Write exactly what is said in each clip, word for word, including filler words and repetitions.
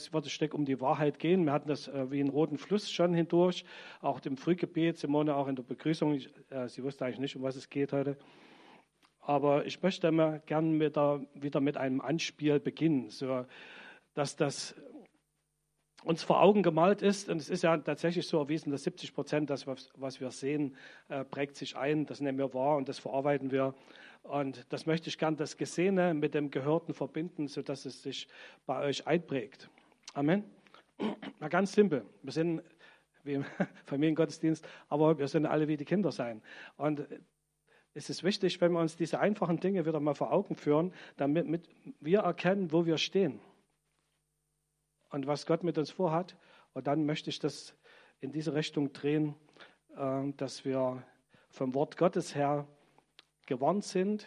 Es wird ein Stück um die Wahrheit gehen. Wir hatten das äh, wie einen roten Fluss schon hindurch, auch im Frühgebet, Simone auch in der Begrüßung. Ich, äh, sie wusste eigentlich nicht, um was es geht heute. Aber ich möchte immer gern mit der, wieder mit einem Anspiel beginnen, so dass das uns vor Augen gemalt ist. Und es ist ja tatsächlich so erwiesen, dass siebzig Prozent das, was wir sehen, äh, prägt sich ein. Das nehmen wir wahr und das verarbeiten wir. Und das möchte ich gern, das Gesehene mit dem Gehörten verbinden, sodass es sich bei euch einprägt. Amen. Na, ganz simpel. Wir sind wie im Familiengottesdienst, aber wir sollen alle wie die Kinder sein. Und es ist wichtig, wenn wir uns diese einfachen Dinge wieder mal vor Augen führen, damit mit, wir erkennen, wo wir stehen und was Gott mit uns vorhat. Und dann möchte ich das in diese Richtung drehen, äh, dass wir vom Wort Gottes her gewarnt sind,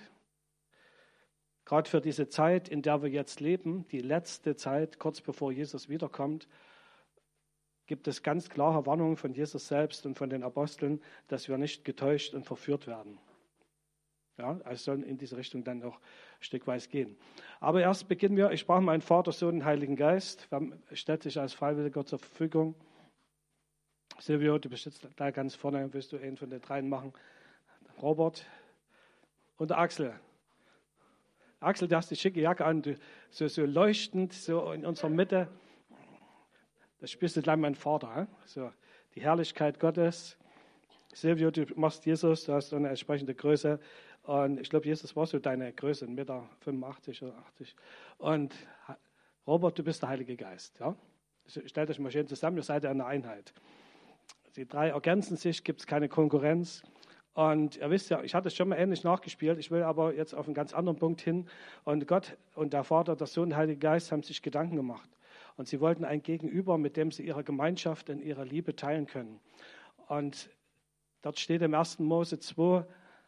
gerade für diese Zeit, in der wir jetzt leben, die letzte Zeit, kurz bevor Jesus wiederkommt, gibt es ganz klare Warnungen von Jesus selbst und von den Aposteln, dass wir nicht getäuscht und verführt werden. Ja, also sollen in diese Richtung dann auch stückweise gehen. Aber erst beginnen wir, ich sprach meinen Vater, Sohn und Heiligen Geist, stellt sich als Freiwilliger zur Verfügung. Silvio, du bist jetzt da ganz vorne, willst du einen von den dreien machen? Robert und Axel. Axel, du hast die schicke Jacke an, du, so, so leuchtend, so in unserer Mitte. Das spürst du gleich mein Vater. He? So, die Herrlichkeit Gottes. Silvio, du machst Jesus, du hast so eine entsprechende Größe. Und ich glaube, Jesus war so deine Größe, eins Komma fünfundachtzig Meter oder achtzig. Und Robert, du bist der Heilige Geist. Ja? Stellt euch mal schön zusammen, ihr seid ja eine Einheit. Die drei ergänzen sich, gibt es keine Konkurrenz. Und ihr wisst ja, ich hatte es schon mal ähnlich nachgespielt, ich will aber jetzt auf einen ganz anderen Punkt hin. Und Gott und der Vater, der Sohn und der Heilige Geist haben sich Gedanken gemacht. Und sie wollten ein Gegenüber, mit dem sie ihre Gemeinschaft und ihre Liebe teilen können. Und dort steht im ersten Mose zwei,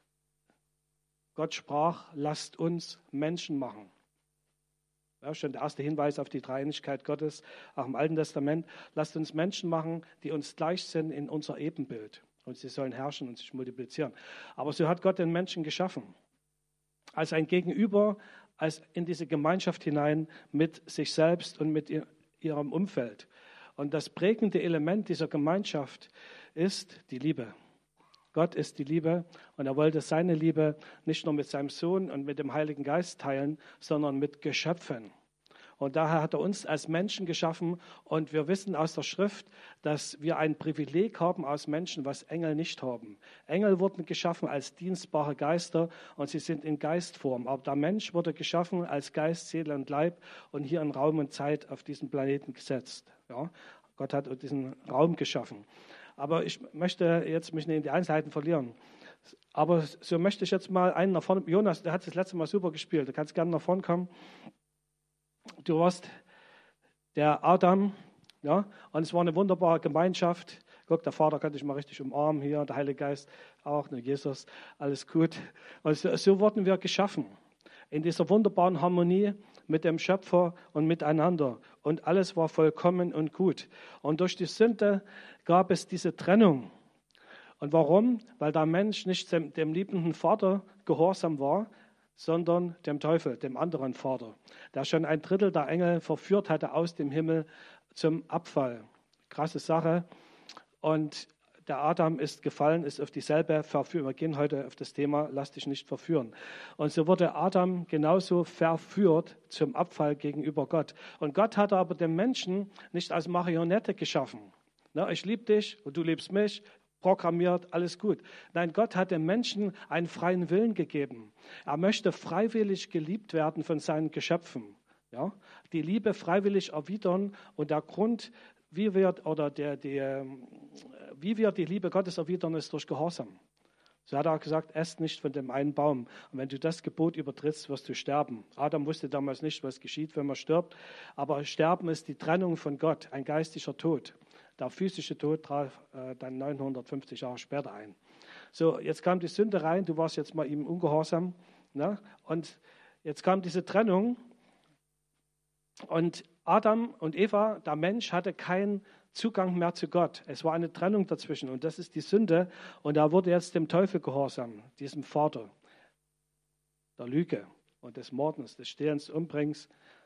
Gott sprach, lasst uns Menschen machen. Ja, schon der erste Hinweis auf die Dreieinigkeit Gottes, auch im Alten Testament. Lasst uns Menschen machen, die uns gleich sind in unser Ebenbild. Und sie sollen herrschen und sich multiplizieren. Aber so hat Gott den Menschen geschaffen. Als ein Gegenüber, als in diese Gemeinschaft hinein mit sich selbst und mit ihrem Umfeld. Und das prägende Element dieser Gemeinschaft ist die Liebe. Gott ist die Liebe und er wollte seine Liebe nicht nur mit seinem Sohn und mit dem Heiligen Geist teilen, sondern mit Geschöpfen. Und daher hat er uns als Menschen geschaffen und wir wissen aus der Schrift, dass wir ein Privileg haben aus Menschen, was Engel nicht haben. Engel wurden geschaffen als dienstbare Geister und sie sind in Geistform. Aber der Mensch wurde geschaffen als Geist, Seele und Leib und hier in Raum und Zeit auf diesen Planeten gesetzt. Ja, Gott hat diesen Raum geschaffen. Aber ich möchte jetzt mich nicht in die Einzelheiten verlieren. Aber so möchte ich jetzt mal einen nach vorne. Jonas, der hat das letzte Mal super gespielt. Du kannst gerne nach vorne kommen. Du warst der Adam, ja, und es war eine wunderbare Gemeinschaft. Guck, der Vater kann dich mal richtig umarmen hier, der Heilige Geist auch, ne, Jesus, alles gut. Und so, so wurden wir geschaffen, in dieser wunderbaren Harmonie mit dem Schöpfer und miteinander. Und alles war vollkommen und gut. Und durch die Sünde gab es diese Trennung. Und warum? Weil der Mensch nicht dem, dem liebenden Vater gehorsam war, sondern dem Teufel, dem anderen Vater, der schon ein Drittel der Engel verführt hatte aus dem Himmel zum Abfall. Krasse Sache. Und der Adam ist gefallen, ist auf dieselbe Verführung. Wir gehen heute auf das Thema, lass dich nicht verführen. Und so wurde Adam genauso verführt zum Abfall gegenüber Gott. Und Gott hat aber den Menschen nicht als Marionette geschaffen. Na, ich liebe dich und du liebst mich. Programmiert, alles gut. Nein, Gott hat dem Menschen einen freien Willen gegeben. Er möchte freiwillig geliebt werden von seinen Geschöpfen. Ja? Die Liebe freiwillig erwidern und der Grund, wie wir, oder der, der, wie wir die Liebe Gottes erwidern, ist durch Gehorsam. So hat er gesagt, esst nicht von dem einen Baum. Und wenn du das Gebot übertrittst, wirst du sterben. Adam wusste damals nicht, was geschieht, wenn man stirbt. Aber Sterben ist die Trennung von Gott, ein geistlicher Tod. Der physische Tod traf äh, dann neunhundertfünfzig Jahre später ein. So, jetzt kam die Sünde rein, du warst jetzt mal ihm ungehorsam. Ne? Und jetzt kam diese Trennung. Und Adam und Eva, der Mensch, hatte keinen Zugang mehr zu Gott. Es war eine Trennung dazwischen und das ist die Sünde. Und er wurde jetzt dem Teufel gehorsam, diesem Vater der Lüge und des Mordens, des Stehlens, Umbringens,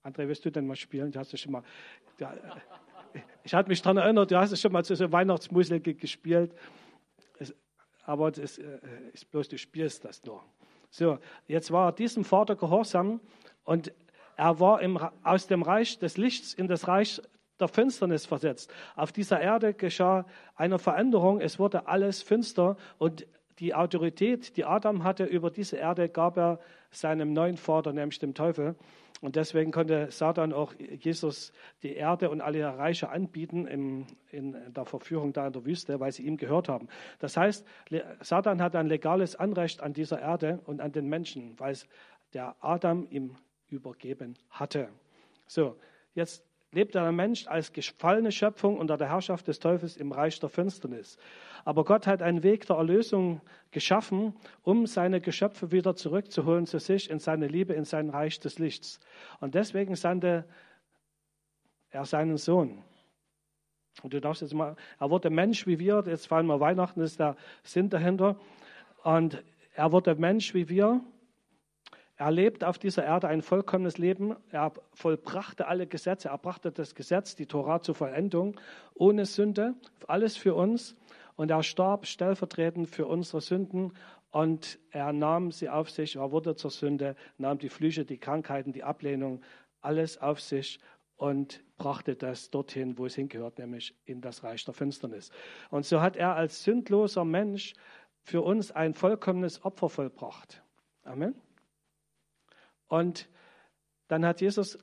André, willst du denn mal spielen? Du hast ja schon mal, ja, ich hatte mich daran erinnert, du hast ja schon mal zu so Weihnachtsmusik gespielt. Es, aber das ist bloß, du spielst das nur. So, jetzt war er diesem Vater gehorsam und er war im, aus dem Reich des Lichts in das Reich der Finsternis versetzt. Auf dieser Erde geschah eine Veränderung, es wurde alles finster und die Autorität, die Adam hatte über diese Erde, gab er seinem neuen Vater, nämlich dem Teufel. Und deswegen konnte Satan auch Jesus die Erde und alle Reiche anbieten in, in der Verführung da in der Wüste, weil sie ihm gehört haben. Das heißt, Satan hat ein legales Anrecht an dieser Erde und an den Menschen, weil es der Adam ihm übergeben hatte. So, jetzt lebt der Mensch als gefallene Schöpfung unter der Herrschaft des Teufels im Reich der Finsternis. Aber Gott hat einen Weg der Erlösung geschaffen, um seine Geschöpfe wieder zurückzuholen zu sich, in seine Liebe, in sein Reich des Lichts. Und deswegen sandte er seinen Sohn. Und du darfst jetzt mal, er wurde Mensch wie wir, jetzt fallen wir Weihnachten, ist der Sinn dahinter. Und er wurde Mensch wie wir. Er lebte auf dieser Erde ein vollkommenes Leben. Er vollbrachte alle Gesetze. Er brachte das Gesetz, die Tora, zur Vollendung, ohne Sünde, alles für uns. Und er starb stellvertretend für unsere Sünden. Und er nahm sie auf sich, er wurde zur Sünde, nahm die Flüche, die Krankheiten, die Ablehnung, alles auf sich und brachte das dorthin, wo es hingehört, nämlich in das Reich der Finsternis. Und so hat er als sündloser Mensch für uns ein vollkommenes Opfer vollbracht. Amen. Und dann hat Jesus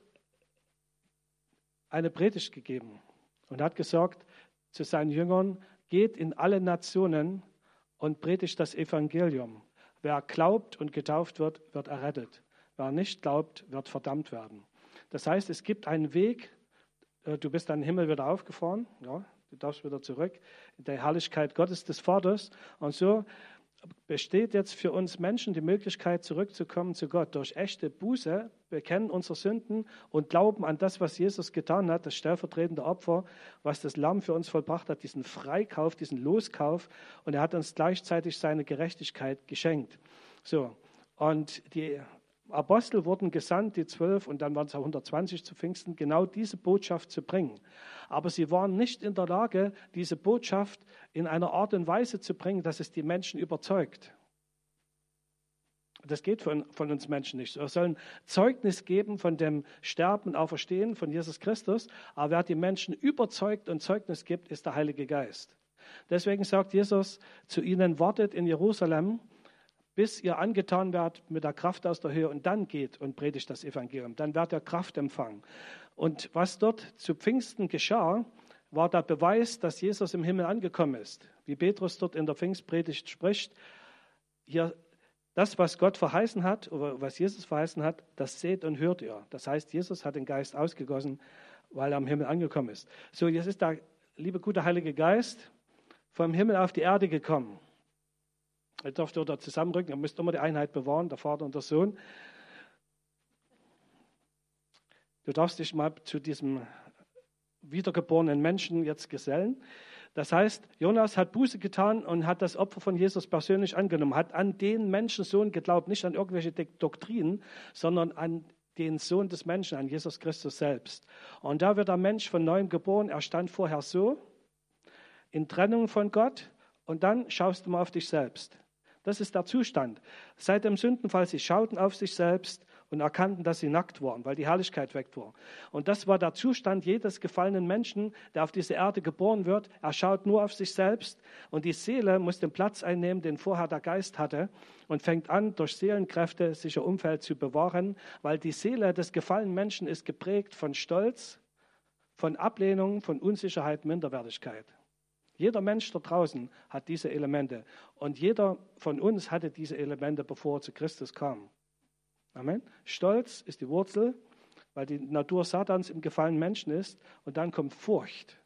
eine Predigt gegeben und hat gesagt zu seinen Jüngern, geht in alle Nationen und predigt das Evangelium. Wer glaubt und getauft wird, wird errettet. Wer nicht glaubt, wird verdammt werden. Das heißt, es gibt einen Weg, du bist an den Himmel wieder aufgefahren, ja, du darfst wieder zurück in der Herrlichkeit Gottes des Vaters. Und so besteht jetzt für uns Menschen die Möglichkeit, zurückzukommen zu Gott durch echte Buße, bekennen unsere Sünden und glauben an das, was Jesus getan hat, das stellvertretende Opfer, was das Lamm für uns vollbracht hat, diesen Freikauf, diesen Loskauf. Und er hat uns gleichzeitig seine Gerechtigkeit geschenkt. So, und die Apostel wurden gesandt, die zwölf, und dann waren es auch hundertzwanzig zu Pfingsten, genau diese Botschaft zu bringen. Aber sie waren nicht in der Lage, diese Botschaft in einer Art und Weise zu bringen, dass es die Menschen überzeugt. Das geht von, von uns Menschen nicht. Wir sollen Zeugnis geben von dem Sterben und Auferstehen von Jesus Christus, aber wer die Menschen überzeugt und Zeugnis gibt, ist der Heilige Geist. Deswegen sagt Jesus zu ihnen, wartet in Jerusalem, bis ihr angetan werdet mit der Kraft aus der Höhe und dann geht und predigt das Evangelium. Dann werdet ihr Kraft empfangen. Und was dort zu Pfingsten geschah, war der Beweis, dass Jesus im Himmel angekommen ist. Wie Petrus dort in der Pfingstpredigt spricht, hier das, was Gott verheißen hat, oder was Jesus verheißen hat, das seht und hört ihr. Das heißt, Jesus hat den Geist ausgegossen, weil er am Himmel angekommen ist. So, jetzt ist der liebe, gute Heilige Geist vom Himmel auf die Erde gekommen. Ihr dürft dort zusammenrücken, ihr müsst immer die Einheit bewahren, der Vater und der Sohn. Du darfst dich mal zu diesem wiedergeborenen Menschen jetzt gesellen. Das heißt, Jonas hat Buße getan und hat das Opfer von Jesus persönlich angenommen, hat an den Menschensohn geglaubt, nicht an irgendwelche Doktrinen, sondern an den Sohn des Menschen, an Jesus Christus selbst. Und da wird der Mensch von neuem geboren. Er stand vorher so, in Trennung von Gott, und dann schaust du mal auf dich selbst. Das ist der Zustand. Seit dem Sündenfall, sie schauten auf sich selbst und erkannten, dass sie nackt waren, weil die Herrlichkeit weg war. Und das war der Zustand jedes gefallenen Menschen, der auf diese Erde geboren wird. Er schaut nur auf sich selbst und die Seele muss den Platz einnehmen, den vorher der Geist hatte, und fängt an, durch Seelenkräfte sich ihr Umfeld zu bewahren, weil die Seele des gefallenen Menschen ist geprägt von Stolz, von Ablehnung, von Unsicherheit, Minderwertigkeit. Jeder Mensch da draußen hat diese Elemente. Und jeder von uns hatte diese Elemente, bevor er zu Christus kam. Amen. Stolz ist die Wurzel, weil die Natur Satans im gefallenen Menschen ist. Und dann kommt Furcht,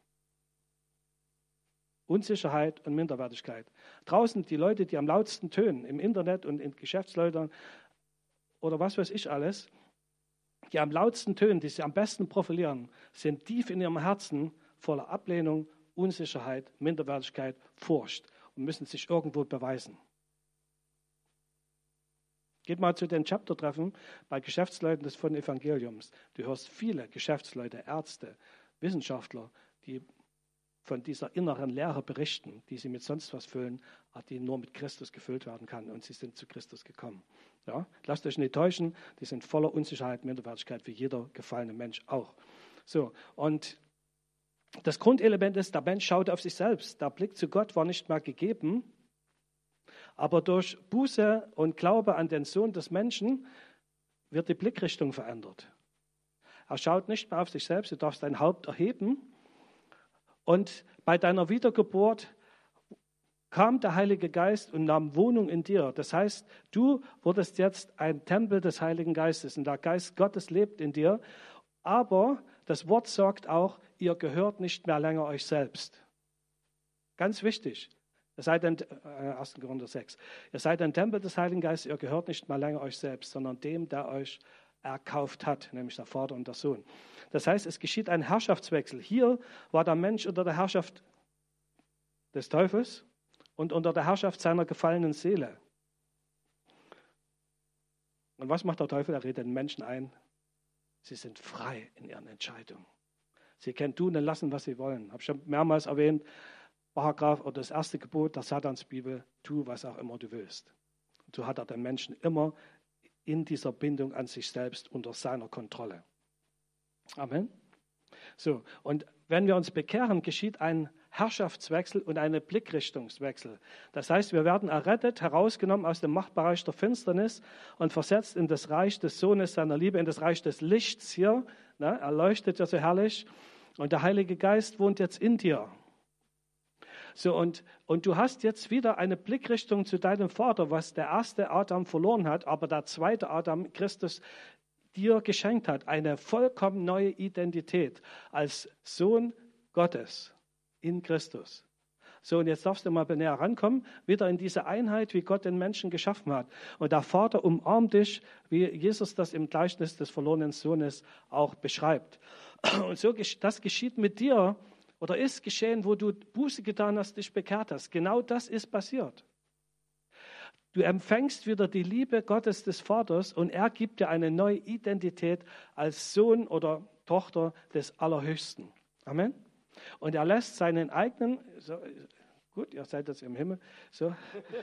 Unsicherheit und Minderwertigkeit. Draußen die Leute, die am lautesten tönen, im Internet und in Geschäftsleuten oder was weiß ich alles, die am lautesten tönen, die sie am besten profilieren, sind tief in ihrem Herzen voller Ablehnung, Unsicherheit, Minderwertigkeit, Furcht und müssen sich irgendwo beweisen. Geht mal zu den Chapter-Treffen bei Geschäftsleuten des von Evangeliums. Du hörst viele Geschäftsleute, Ärzte, Wissenschaftler, die von dieser inneren Lehre berichten, die sie mit sonst was füllen, die nur mit Christus gefüllt werden kann. Und sie sind zu Christus gekommen. Ja? Lasst euch nicht täuschen, die sind voller Unsicherheit, Minderwertigkeit, wie jeder gefallene Mensch auch. So, und das Grundelement ist, der Mensch schaut auf sich selbst. Der Blick zu Gott war nicht mehr gegeben. Aber durch Buße und Glaube an den Sohn des Menschen wird die Blickrichtung verändert. Er schaut nicht mehr auf sich selbst, du darfst dein Haupt erheben. Und bei deiner Wiedergeburt kam der Heilige Geist und nahm Wohnung in dir. Das heißt, du wurdest jetzt ein Tempel des Heiligen Geistes und der Geist Gottes lebt in dir. Aber das Wort sagt auch, ihr gehört nicht mehr länger euch selbst. Ganz wichtig. Ihr seid ein, äh, erster Korinther sechs. Ihr seid ein Tempel des Heiligen Geistes, ihr gehört nicht mehr länger euch selbst, sondern dem, der euch erkauft hat, nämlich der Vater und der Sohn. Das heißt, es geschieht ein Herrschaftswechsel. Hier war der Mensch unter der Herrschaft des Teufels und unter der Herrschaft seiner gefallenen Seele. Und was macht der Teufel? Er redet den Menschen ein. Sie sind frei in ihren Entscheidungen. Sie können tun und lassen, was sie wollen. Habe ich schon mehrmals erwähnt. Paragraph oder das erste Gebot der Satansbibel, tu, was auch immer du willst. Und so hat er den Menschen immer in dieser Bindung an sich selbst unter seiner Kontrolle. Amen. So, und wenn wir uns bekehren, geschieht ein Herrschaftswechsel und ein Blickrichtungswechsel. Das heißt, wir werden errettet, herausgenommen aus dem Machtbereich der Finsternis und versetzt in das Reich des Sohnes seiner Liebe, in das Reich des Lichts hier. Ne, er leuchtet ja so herrlich. Und der Heilige Geist wohnt jetzt in dir. So, und, und du hast jetzt wieder eine Blickrichtung zu deinem Vater, was der erste Adam verloren hat, aber der zweite Adam, Christus, dir geschenkt hat. Eine vollkommen neue Identität als Sohn Gottes in Christus. So, und jetzt darfst du mal näher rankommen, wieder in diese Einheit, wie Gott den Menschen geschaffen hat. Und der Vater umarmt dich, wie Jesus das im Gleichnis des verlorenen Sohnes auch beschreibt. Und so, das geschieht mit dir, oder ist geschehen, wo du Buße getan hast, dich bekehrt hast. Genau das ist passiert. Du empfängst wieder die Liebe Gottes des Vaters und er gibt dir eine neue Identität als Sohn oder Tochter des Allerhöchsten. Amen. Und er lässt seinen eigenen, so, gut, ihr seid jetzt im Himmel, so.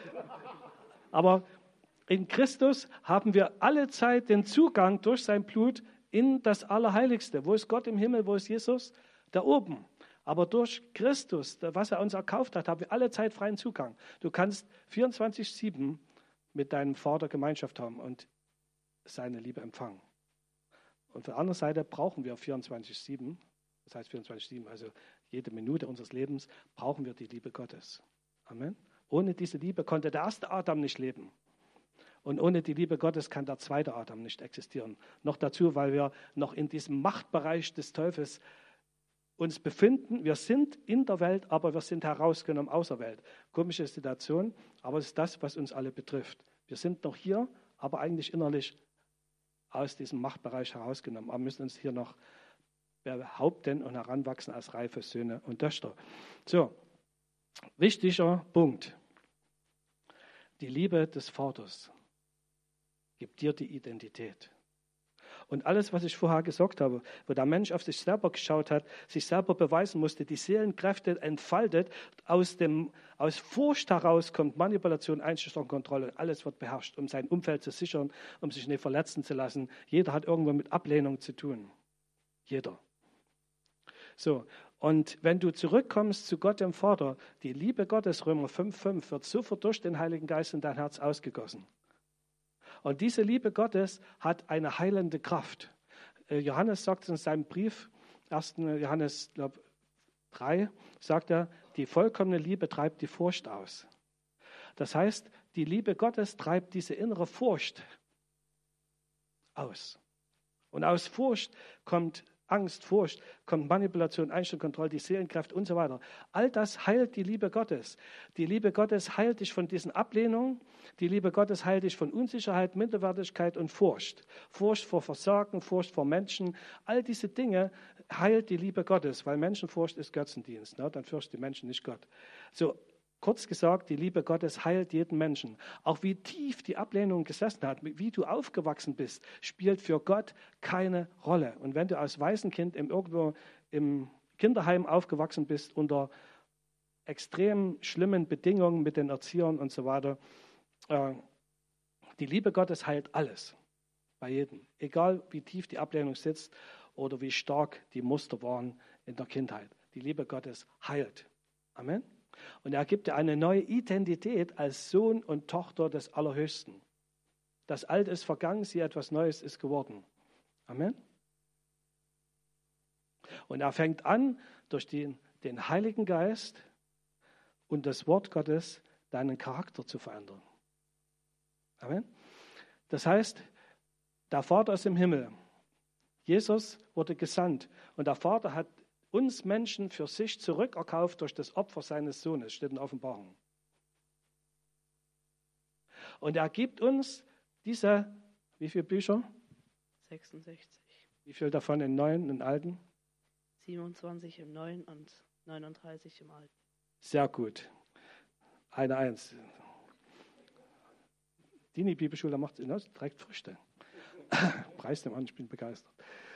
Aber in Christus haben wir alle Zeit den Zugang durch sein Blut in das Allerheiligste. Wo ist Gott im Himmel? Wo ist Jesus? Da oben. Aber durch Christus, was er uns erkauft hat, haben wir alle Zeit freien Zugang. Du kannst vierundzwanzig sieben mit deinem Vater Gemeinschaft haben und seine Liebe empfangen. Und von der anderen Seite brauchen wir vierundzwanzig sieben, das heißt vierundzwanzig sieben, also jede Minute unseres Lebens brauchen wir die Liebe Gottes. Amen. Ohne diese Liebe konnte der erste Adam nicht leben. Und ohne die Liebe Gottes kann der zweite Adam nicht existieren. Noch dazu, weil wir noch in diesem Machtbereich des Teufels uns befinden. Wir sind in der Welt, aber wir sind herausgenommen aus der Welt. Komische Situation, aber es ist das, was uns alle betrifft. Wir sind noch hier, aber eigentlich innerlich aus diesem Machtbereich herausgenommen. Aber müssen uns hier noch behaupten und heranwachsen als reife Söhne und Töchter. So, wichtiger Punkt. Die Liebe des Vaters gibt dir die Identität. Und alles, was ich vorher gesagt habe, wo der Mensch auf sich selber geschaut hat, sich selber beweisen musste, die Seelenkräfte entfaltet, aus, dem, aus Furcht heraus kommt Manipulation, Einschüchterung, Kontrolle. Alles wird beherrscht, um sein Umfeld zu sichern, um sich nicht verletzen zu lassen. Jeder hat irgendwo mit Ablehnung zu tun. Jeder. So, und wenn du zurückkommst zu Gott, dem Vater, die Liebe Gottes, Römer fünf fünf, wird sofort durch den Heiligen Geist in dein Herz ausgegossen. Und diese Liebe Gottes hat eine heilende Kraft. Johannes sagt in seinem Brief, ersten Johannes glaub, drei, sagt er, die vollkommene Liebe treibt die Furcht aus. Das heißt, die Liebe Gottes treibt diese innere Furcht aus. Und aus Furcht kommt Angst, Furcht, kommt Manipulation, Einstellungskontrolle, die Seelenkräfte und so weiter. All das heilt die Liebe Gottes. Die Liebe Gottes heilt dich von diesen Ablehnungen. Die Liebe Gottes heilt dich von Unsicherheit, Minderwertigkeit und Furcht. Furcht vor Versagen, Furcht vor Menschen. All diese Dinge heilt die Liebe Gottes, weil Menschenfurcht ist Götzendienst. Ne? Dann fürchtet die Menschen nicht Gott. So, Kurz gesagt, die Liebe Gottes heilt jeden Menschen. Auch wie tief die Ablehnung gesessen hat, wie du aufgewachsen bist, spielt für Gott keine Rolle. Und wenn du als Waisenkind im, irgendwo im Kinderheim aufgewachsen bist, unter extrem schlimmen Bedingungen mit den Erziehern und so weiter, äh, die Liebe Gottes heilt alles, bei jedem. Egal wie tief die Ablehnung sitzt oder wie stark die Muster waren in der Kindheit. Die Liebe Gottes heilt. Amen. Und er gibt dir eine neue Identität als Sohn und Tochter des Allerhöchsten. Das Alte ist vergangen, siehe, etwas Neues ist geworden. Amen. Und er fängt an, durch den, den Heiligen Geist und das Wort Gottes deinen Charakter zu verändern. Amen. Das heißt, der Vater ist im Himmel. Jesus wurde gesandt und der Vater hat uns Menschen für sich zurückerkauft durch das Opfer seines Sohnes, steht in der Offenbarung. Und er gibt uns diese, wie viele Bücher? sechsundsechzig. Wie viel davon in Neuen, in Alten? siebenundzwanzig im Neuen und neununddreißig im Alten. Sehr gut. Eine Eins. Dini Bibelschule macht es, trägt Früchte. Preis dem an, ich bin begeistert.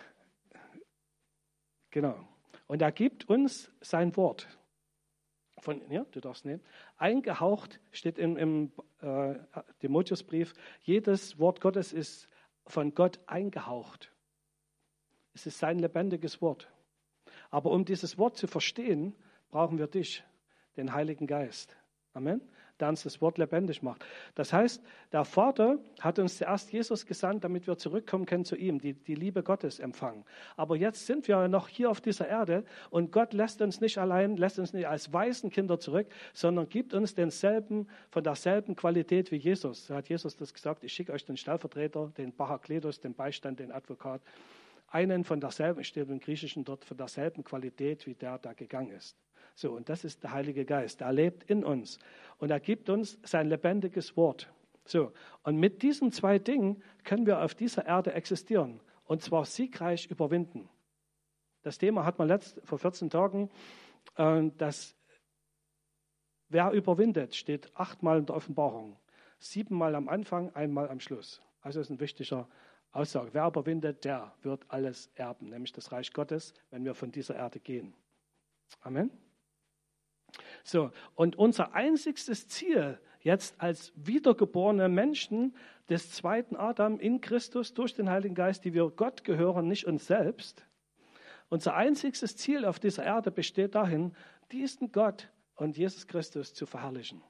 Genau. Und er gibt uns sein Wort. Von, ja, du darfst nehmen. Eingehaucht steht im, im äh, Timotheusbrief, jedes Wort Gottes ist von Gott eingehaucht. Es ist sein lebendiges Wort. Aber um dieses Wort zu verstehen, brauchen wir dich, den Heiligen Geist. Amen. Der uns das Wort lebendig macht. Das heißt, der Vater hat uns zuerst Jesus gesandt, damit wir zurückkommen können zu ihm, die, die Liebe Gottes empfangen. Aber jetzt sind wir noch hier auf dieser Erde und Gott lässt uns nicht allein, lässt uns nicht als Waisenkinder zurück, sondern gibt uns denselben, von derselben Qualität wie Jesus. So hat Jesus das gesagt, ich schicke euch den Stellvertreter, den Parakletos, den Beistand, den Advokat, einen von derselben, steht im Griechischen dort, von derselben Qualität, wie der da gegangen ist. So, und das ist der Heilige Geist. Er lebt in uns und er gibt uns sein lebendiges Wort. So, und mit diesen zwei Dingen können wir auf dieser Erde existieren und zwar siegreich überwinden. Das Thema hat man letzt, vor vierzehn Tagen, äh, dass wer überwindet, steht achtmal in der Offenbarung. Siebenmal am Anfang, einmal am Schluss. Also das ist ein wichtiger Aussage. Wer überwindet, der wird alles erben, nämlich das Reich Gottes, wenn wir von dieser Erde gehen. Amen. So, und unser einziges Ziel jetzt als wiedergeborene Menschen des zweiten Adam in Christus durch den Heiligen Geist, die wir Gott gehören, nicht uns selbst. Unser einziges Ziel auf dieser Erde besteht darin, diesen Gott und Jesus Christus zu verherrlichen.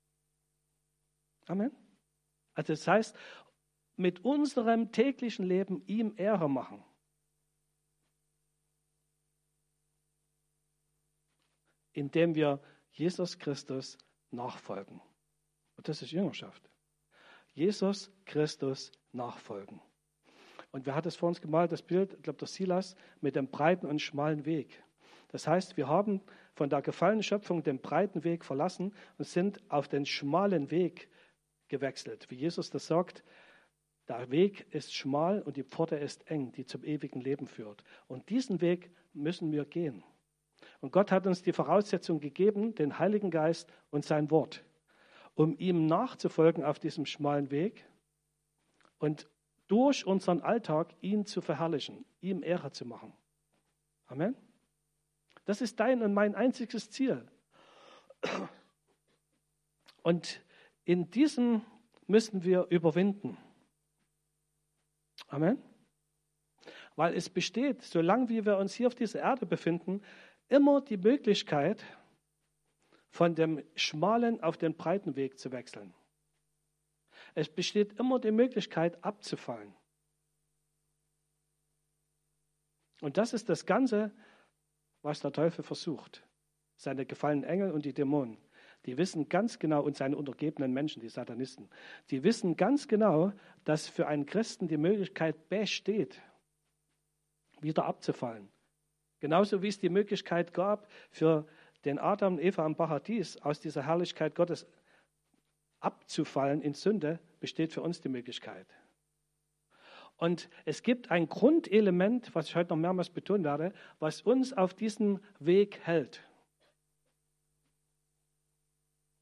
Amen. Also das heißt, mit unserem täglichen Leben ihm Ehre machen. Indem wir Jesus Christus nachfolgen. Und das ist Jüngerschaft. Jesus Christus nachfolgen. Und wer hat es vor uns gemalt, das Bild, ich glaube der Silas, mit dem breiten und schmalen Weg. Das heißt, wir haben von der gefallenen Schöpfung den breiten Weg verlassen und sind auf den schmalen Weg gewechselt. Wie Jesus das sagt, der Weg ist schmal und die Pforte ist eng, die zum ewigen Leben führt. Und diesen Weg müssen wir gehen. Und Gott hat uns die Voraussetzung gegeben, den Heiligen Geist und sein Wort, um ihm nachzufolgen auf diesem schmalen Weg und durch unseren Alltag ihn zu verherrlichen, ihm Ehre zu machen. Amen. Das ist dein und mein einziges Ziel. Und in diesem müssen wir überwinden. Amen. Weil es besteht, solange wir uns hier auf dieser Erde befinden, immer die Möglichkeit, von dem schmalen auf den breiten Weg zu wechseln. Es besteht immer die Möglichkeit, abzufallen. Und das ist das Ganze, was der Teufel versucht. Seine gefallenen Engel und die Dämonen, die wissen ganz genau, und seine untergebenen Menschen, die Satanisten, die wissen ganz genau, dass für einen Christen die Möglichkeit besteht, wieder abzufallen. Genauso wie es die Möglichkeit gab, für den Adam und Eva im Paradies aus dieser Herrlichkeit Gottes abzufallen in Sünde, besteht für uns die Möglichkeit. Und es gibt ein Grundelement, was ich heute noch mehrmals betonen werde, was uns auf diesem Weg hält.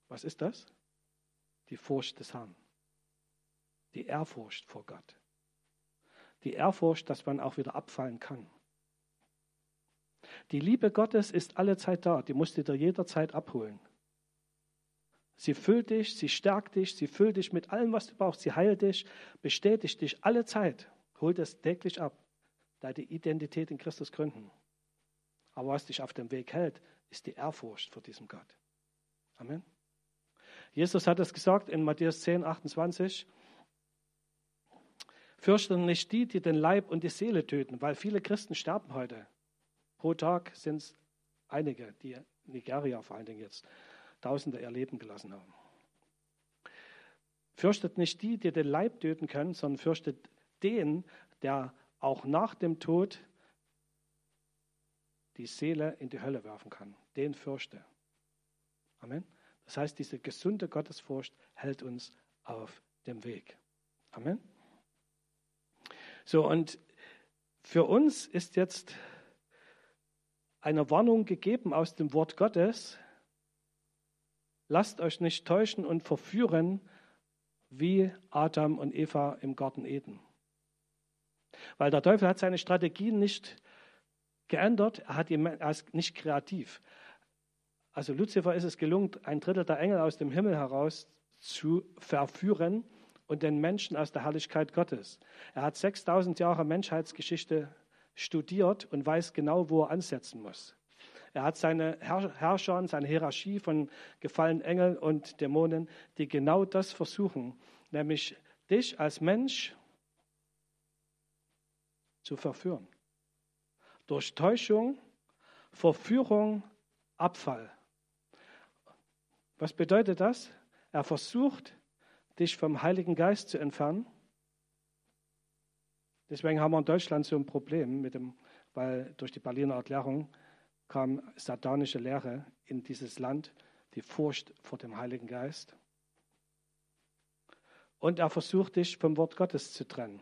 Was ist das? Die Furcht des Herrn. Die Ehrfurcht vor Gott. Die Ehrfurcht, dass man auch wieder abfallen kann. Die Liebe Gottes ist alle Zeit da. Die musst du dir jederzeit abholen. Sie füllt dich, sie stärkt dich, sie füllt dich mit allem, was du brauchst. Sie heilt dich, bestätigt dich alle Zeit. Holt es täglich ab. Deine Identität in Christus gründen. Aber was dich auf dem Weg hält, ist die Ehrfurcht vor diesem Gott. Amen. Jesus hat es gesagt in Matthäus zehn, achtundzwanzig. Fürchten nicht die, die den Leib und die Seele töten, weil viele Christen sterben heute. Pro Tag sind es einige, die in Nigeria vor allen Dingen jetzt Tausende ihr Leben gelassen haben. Fürchtet nicht die, die den Leib töten können, sondern fürchtet den, der auch nach dem Tod die Seele in die Hölle werfen kann. Den fürchte. Amen. Das heißt, diese gesunde Gottesfurcht hält uns auf dem Weg. Amen. So, und für uns ist jetzt eine Warnung gegeben aus dem Wort Gottes. Lasst euch nicht täuschen und verführen, wie Adam und Eva im Garten Eden. Weil der Teufel hat seine Strategien nicht geändert, er, hat die, er ist nicht kreativ. Also Luzifer ist es gelungen, ein Drittel der Engel aus dem Himmel heraus zu verführen und den Menschen aus der Herrlichkeit Gottes. Er hat sechstausend Jahre Menschheitsgeschichte studiert und weiß genau, wo er ansetzen muss. Er hat seine Herrscher, seine Hierarchie von gefallenen Engeln und Dämonen, die genau das versuchen, nämlich dich als Mensch zu verführen. Durch Täuschung, Verführung, Abfall. Was bedeutet das? Er versucht, dich vom Heiligen Geist zu entfernen. Deswegen haben wir in Deutschland so ein Problem, mit dem, weil durch die Berliner Erklärung kam satanische Lehre in dieses Land, die Furcht vor dem Heiligen Geist. Und er versucht, dich vom Wort Gottes zu trennen.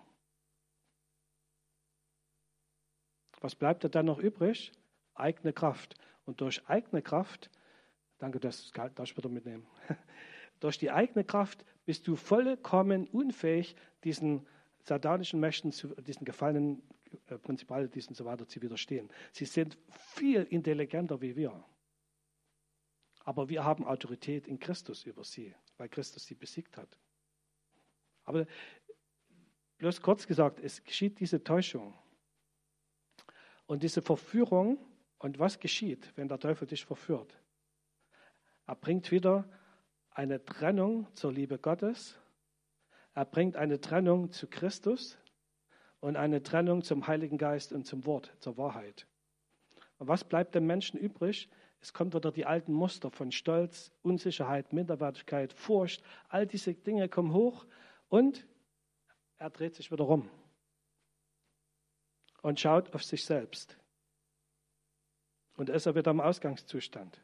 Was bleibt dir dann noch übrig? Eigene Kraft. Und durch eigene Kraft, danke, das darf ich wieder mitnehmen, durch die eigene Kraft bist du vollkommen unfähig, diesen satanischen Mächten, zu, diesen gefallenen äh, Prinzipaldiensten und so weiter zu widerstehen. Sie sind viel intelligenter wie wir. Aber wir haben Autorität in Christus über sie, weil Christus sie besiegt hat. Aber bloß kurz gesagt, es geschieht diese Täuschung und diese Verführung. Und was geschieht, wenn der Teufel dich verführt? Er bringt wieder eine Trennung zur Liebe Gottes. Er bringt eine Trennung zu Christus und eine Trennung zum Heiligen Geist und zum Wort, zur Wahrheit. Und was bleibt dem Menschen übrig? Es kommt wieder die alten Muster von Stolz, Unsicherheit, Minderwertigkeit, Furcht. All diese Dinge kommen hoch und er dreht sich wieder rum und schaut auf sich selbst. Und ist er wieder im Ausgangszustand.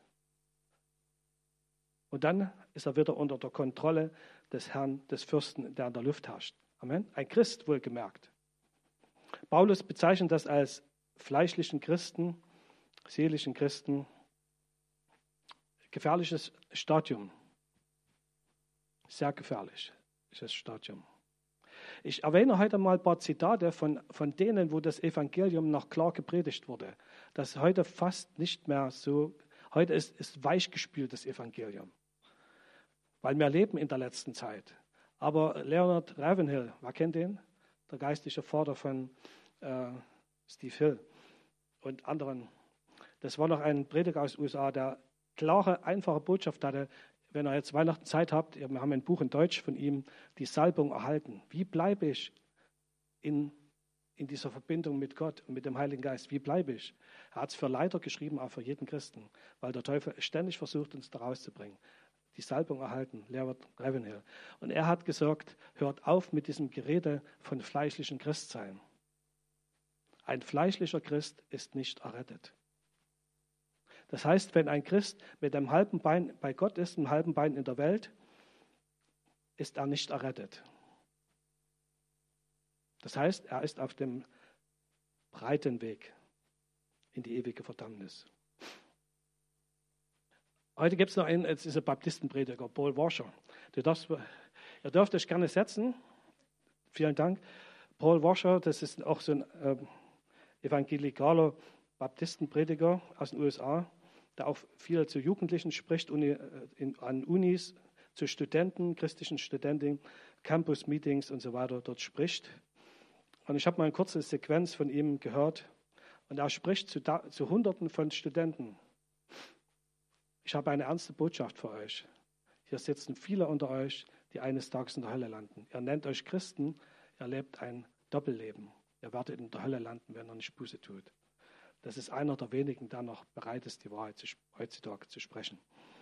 Und dann ist er wieder unter der Kontrolle des Herrn, des Fürsten, der in der Luft herrscht. Amen. Ein Christ wohlgemerkt. Paulus bezeichnet das als fleischlichen Christen, seelischen Christen. Gefährliches Stadium. Sehr gefährliches Stadium. Ich erwähne heute mal ein paar Zitate von, von denen, wo das Evangelium noch klar gepredigt wurde. Das ist heute fast nicht mehr so, heute ist, ist weichgespült das Evangelium. Weil wir leben in der letzten Zeit. Aber Leonard Ravenhill, wer kennt den? Der geistliche Vater von äh, Steve Hill und anderen. Das war noch ein Prediger aus den U S A, der klare, einfache Botschaft hatte. Wenn ihr jetzt Weihnachten Zeit habt, wir haben ein Buch in Deutsch von ihm, die Salbung erhalten. Wie bleibe ich in, in dieser Verbindung mit Gott und mit dem Heiligen Geist? Wie bleibe ich? Er hat es für Leiter geschrieben, auch für jeden Christen, weil der Teufel ständig versucht, uns da rauszubringen. Die Salbung erhalten, Leonard Ravenhill. Und er hat gesagt, hört auf mit diesem Gerede von fleischlichen Christsein. Ein fleischlicher Christ ist nicht errettet. Das heißt, wenn ein Christ mit einem halben Bein bei Gott ist, einem halben Bein in der Welt, ist er nicht errettet. Das heißt, er ist auf dem breiten Weg in die ewige Verdammnis. Heute gibt es noch einen, jetzt ist ein Baptistenprediger, Paul Washer. Du darfst, ihr dürft euch gerne setzen. Vielen Dank. Paul Washer, das ist auch so ein äh, evangelikaler Baptistenprediger aus den U S A, der auch viel zu Jugendlichen spricht, Uni, in, an Unis, zu Studenten, christlichen Studenten, Campus-Meetings und so weiter dort spricht. Und ich habe mal eine kurze Sequenz von ihm gehört. Und er spricht zu, zu Hunderten von Studenten. Ich habe eine ernste Botschaft für euch. Hier sitzen viele unter euch, die eines Tages in der Hölle landen. Ihr nennt euch Christen, ihr lebt ein Doppelleben. Ihr werdet in der Hölle landen, wenn ihr nicht Buße tut. Das ist einer der wenigen, der noch bereit ist, die Wahrheit zu, heutzutage zu sprechen.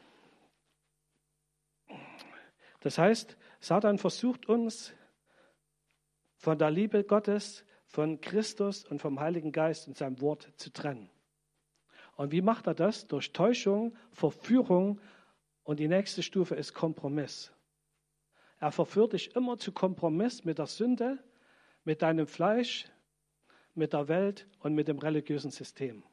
Das heißt, Satan versucht uns von der Liebe Gottes, von Christus und vom Heiligen Geist und seinem Wort zu trennen. Und wie macht er das? Durch Täuschung, Verführung und die nächste Stufe ist Kompromiss. Er verführt dich immer zu Kompromiss mit der Sünde, mit deinem Fleisch, mit der Welt und mit dem religiösen System.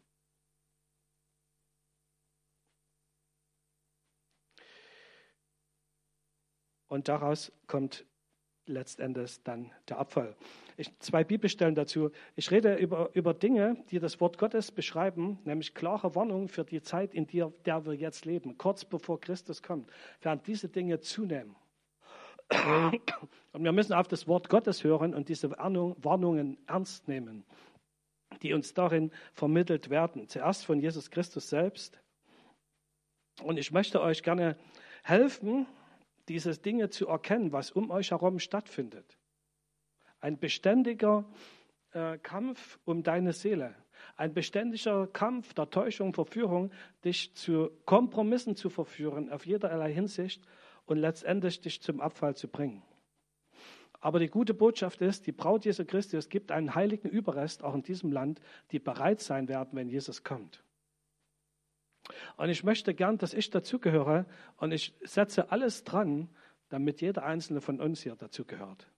Und daraus kommt letztendlich dann der Abfall. Ich, zwei Bibelstellen dazu. Ich rede über, über Dinge, die das Wort Gottes beschreiben, nämlich klare Warnungen für die Zeit, in der, der wir jetzt leben, kurz bevor Christus kommt, während diese Dinge zunehmen. Und wir müssen auf das Wort Gottes hören und diese Warnung, Warnungen ernst nehmen, die uns darin vermittelt werden. Zuerst von Jesus Christus selbst. Und ich möchte euch gerne helfen, diese Dinge zu erkennen, was um euch herum stattfindet. Ein beständiger äh, Kampf um deine Seele. Ein beständiger Kampf der Täuschung, Verführung, dich zu Kompromissen zu verführen, auf jederlei Hinsicht und letztendlich dich zum Abfall zu bringen. Aber die gute Botschaft ist, die Braut Jesu Christi, es gibt einen heiligen Überrest, auch in diesem Land, die bereit sein werden, wenn Jesus kommt. Und ich möchte gern, dass ich dazugehöre und ich setze alles dran, damit jeder einzelne von uns hier dazugehört.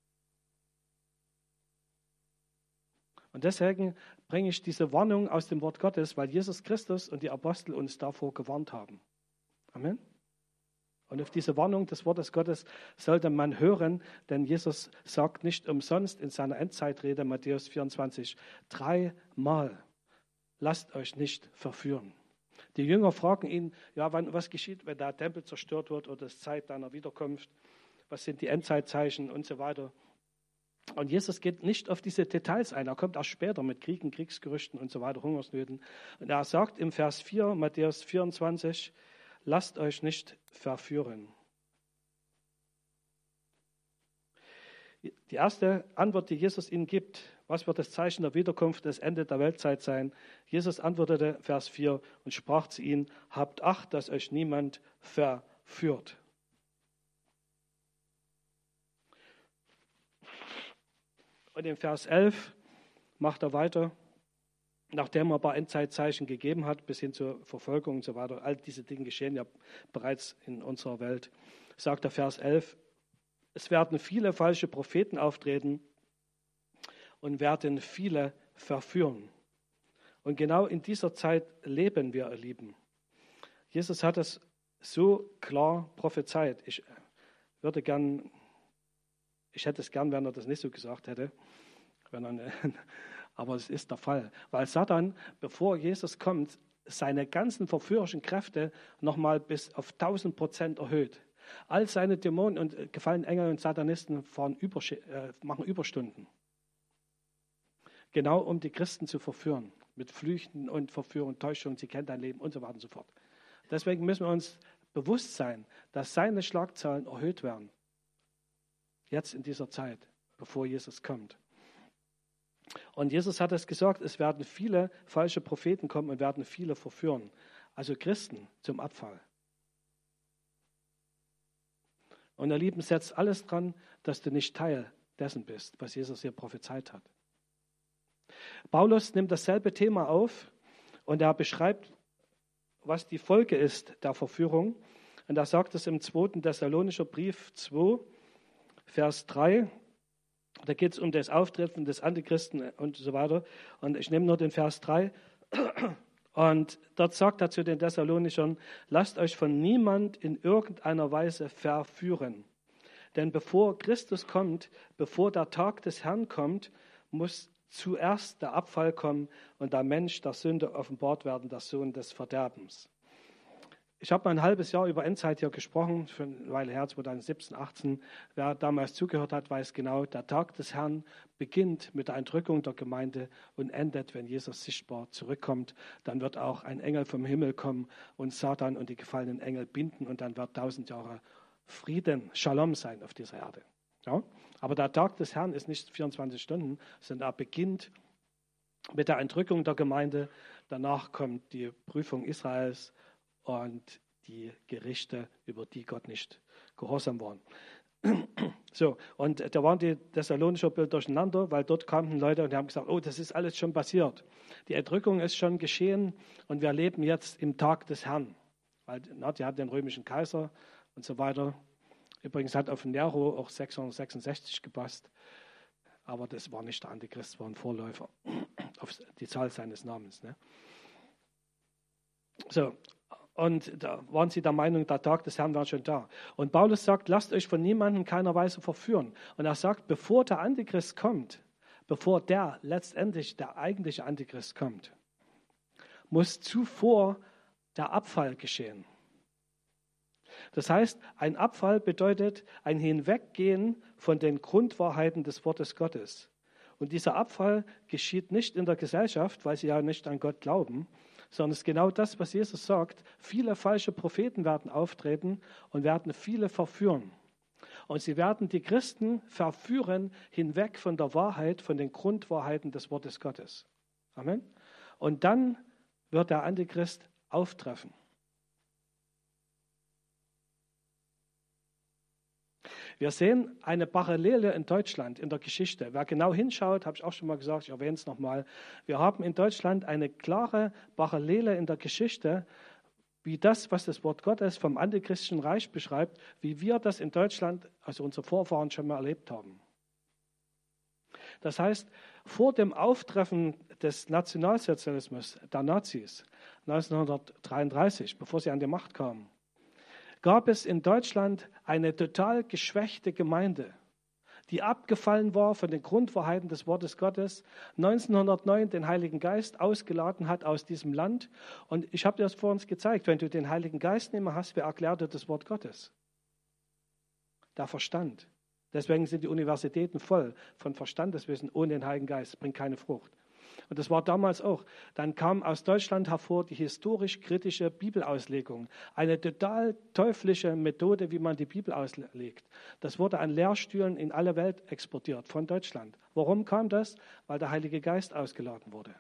Und deswegen bringe ich diese Warnung aus dem Wort Gottes, weil Jesus Christus und die Apostel uns davor gewarnt haben. Amen. Und auf diese Warnung des Wortes Gottes sollte man hören, denn Jesus sagt nicht umsonst in seiner Endzeitrede, Matthäus vierundzwanzig, dreimal, lasst euch nicht verführen. Die Jünger fragen ihn, ja, wann, was geschieht, wenn der Tempel zerstört wird oder es Zeit deiner Wiederkunft? Was sind die Endzeitzeichen und so weiter? Und Jesus geht nicht auf diese Details ein. Er kommt erst später mit Kriegen, Kriegsgerüchten und so weiter, Hungersnöten. Und er sagt im Vers vier, Matthäus vierundzwanzig, lasst euch nicht verführen. Die erste Antwort, die Jesus ihnen gibt, was wird das Zeichen der Wiederkunft, das Ende der Weltzeit sein? Jesus antwortete, Vers vier, und sprach zu ihnen, habt Acht, dass euch niemand verführt. Und im Vers elf macht er weiter, nachdem er ein paar Endzeitzeichen gegeben hat, bis hin zur Verfolgung und so weiter, all diese Dinge geschehen ja bereits in unserer Welt, sagt der Vers elf, es werden viele falsche Propheten auftreten und werden viele verführen. Und genau in dieser Zeit leben wir, ihr Lieben. Jesus hat es so klar prophezeit. Ich würde gern, ich hätte es gern, wenn er das nicht so gesagt hätte, wenn er, aber es ist der Fall. Weil Satan, bevor Jesus kommt, seine ganzen verführerischen Kräfte nochmal bis auf tausend Prozent erhöht. All seine Dämonen und gefallenen Engel und Satanisten fahren Übersch- äh, machen Überstunden. Genau um die Christen zu verführen. Mit Flüchten und Verführung, Täuschung, sie kennt dein Leben und so weiter und so fort. Deswegen müssen wir uns bewusst sein, dass seine Schlagzeilen erhöht werden. Jetzt in dieser Zeit, bevor Jesus kommt. Und Jesus hat es gesagt, es werden viele falsche Propheten kommen und werden viele verführen. Also Christen zum Abfall. Und ihr Lieben, setzt alles dran, dass du nicht Teil dessen bist, was Jesus hier prophezeit hat. Paulus nimmt dasselbe Thema auf und er beschreibt, was die Folge ist der Verführung. Und er sagt es im zweiten Thessalonischer Brief zwei, Vers drei. Da geht es um das Auftreten des Antichristen und so weiter. Und ich nehme nur den Vers drei. Und dort sagt er zu den Thessalonichern, lasst euch von niemand in irgendeiner Weise verführen. Denn bevor Christus kommt, bevor der Tag des Herrn kommt, muss zuerst der Abfall kommen und der Mensch der Sünde offenbart werden, der Sohn des Verderbens. Ich habe mal ein halbes Jahr über Endzeit hier gesprochen, schon eine Weile her, zwanzig siebzehn, achtzehn. Wer damals zugehört hat, weiß genau, der Tag des Herrn beginnt mit der Entrückung der Gemeinde und endet, wenn Jesus sichtbar zurückkommt. Dann wird auch ein Engel vom Himmel kommen und Satan und die gefallenen Engel binden und dann wird tausend Jahre Frieden, Shalom sein auf dieser Erde. Ja? Aber der Tag des Herrn ist nicht vierundzwanzig Stunden, sondern er beginnt mit der Entrückung der Gemeinde. Danach kommt die Prüfung Israels und die Gerichte, über die Gott nicht gehorsam waren. So, und da waren die Thessalonicher Bild durcheinander, weil dort kamen Leute und die haben gesagt, oh, das ist alles schon passiert. Die Entrückung ist schon geschehen und wir leben jetzt im Tag des Herrn. Weil na, die hatten den römischen Kaiser und so weiter. Übrigens hat auf Nero auch sechshundertsechsundsechzig gepasst, aber das war nicht der Antichrist, das war ein Vorläufer auf die Zahl seines Namens. Ne? So, und da waren sie der Meinung, der Tag des Herrn war schon da. Und Paulus sagt, lasst euch von niemandem in keiner Weise verführen. Und er sagt, bevor der Antichrist kommt, bevor der letztendlich der eigentliche Antichrist kommt, muss zuvor der Abfall geschehen. Das heißt, ein Abfall bedeutet ein Hinweggehen von den Grundwahrheiten des Wortes Gottes. Und dieser Abfall geschieht nicht in der Gesellschaft, weil sie ja nicht an Gott glauben, sondern es ist genau das, was Jesus sagt. Viele falsche Propheten werden auftreten und werden viele verführen. Und sie werden die Christen verführen hinweg von der Wahrheit, von den Grundwahrheiten des Wortes Gottes. Amen. Und dann wird der Antichrist auftreffen. Wir sehen eine Parallele in Deutschland, in der Geschichte. Wer genau hinschaut, habe ich auch schon mal gesagt, ich erwähne es nochmal. Wir haben in Deutschland eine klare Parallele in der Geschichte, wie das, was das Wort Gottes vom antichristischen Reich beschreibt, wie wir das in Deutschland, also unsere Vorfahren, schon mal erlebt haben. Das heißt, vor dem Auftreffen des Nationalsozialismus, der Nazis, neunzehnhundertdreiunddreißig, bevor sie an die Macht kamen, gab es in Deutschland eine total geschwächte Gemeinde, die abgefallen war von den Grundwahrheiten des Wortes Gottes, neunzehnhundertneun den Heiligen Geist ausgeladen hat aus diesem Land. Und ich habe dir das vor uns gezeigt, wenn du den Heiligen Geist nicht mehr hast, wer erklärt dir das Wort Gottes? Der Verstand. Deswegen sind die Universitäten voll von Verstandeswissen ohne den Heiligen Geist. Das bringt keine Frucht. Und das war damals auch. Dann kam aus Deutschland hervor die historisch-kritische Bibelauslegung. Eine total teuflische Methode, wie man die Bibel auslegt. Das wurde an Lehrstühlen in alle Welt exportiert, von Deutschland. Warum kam das? Weil der Heilige Geist ausgeladen wurde.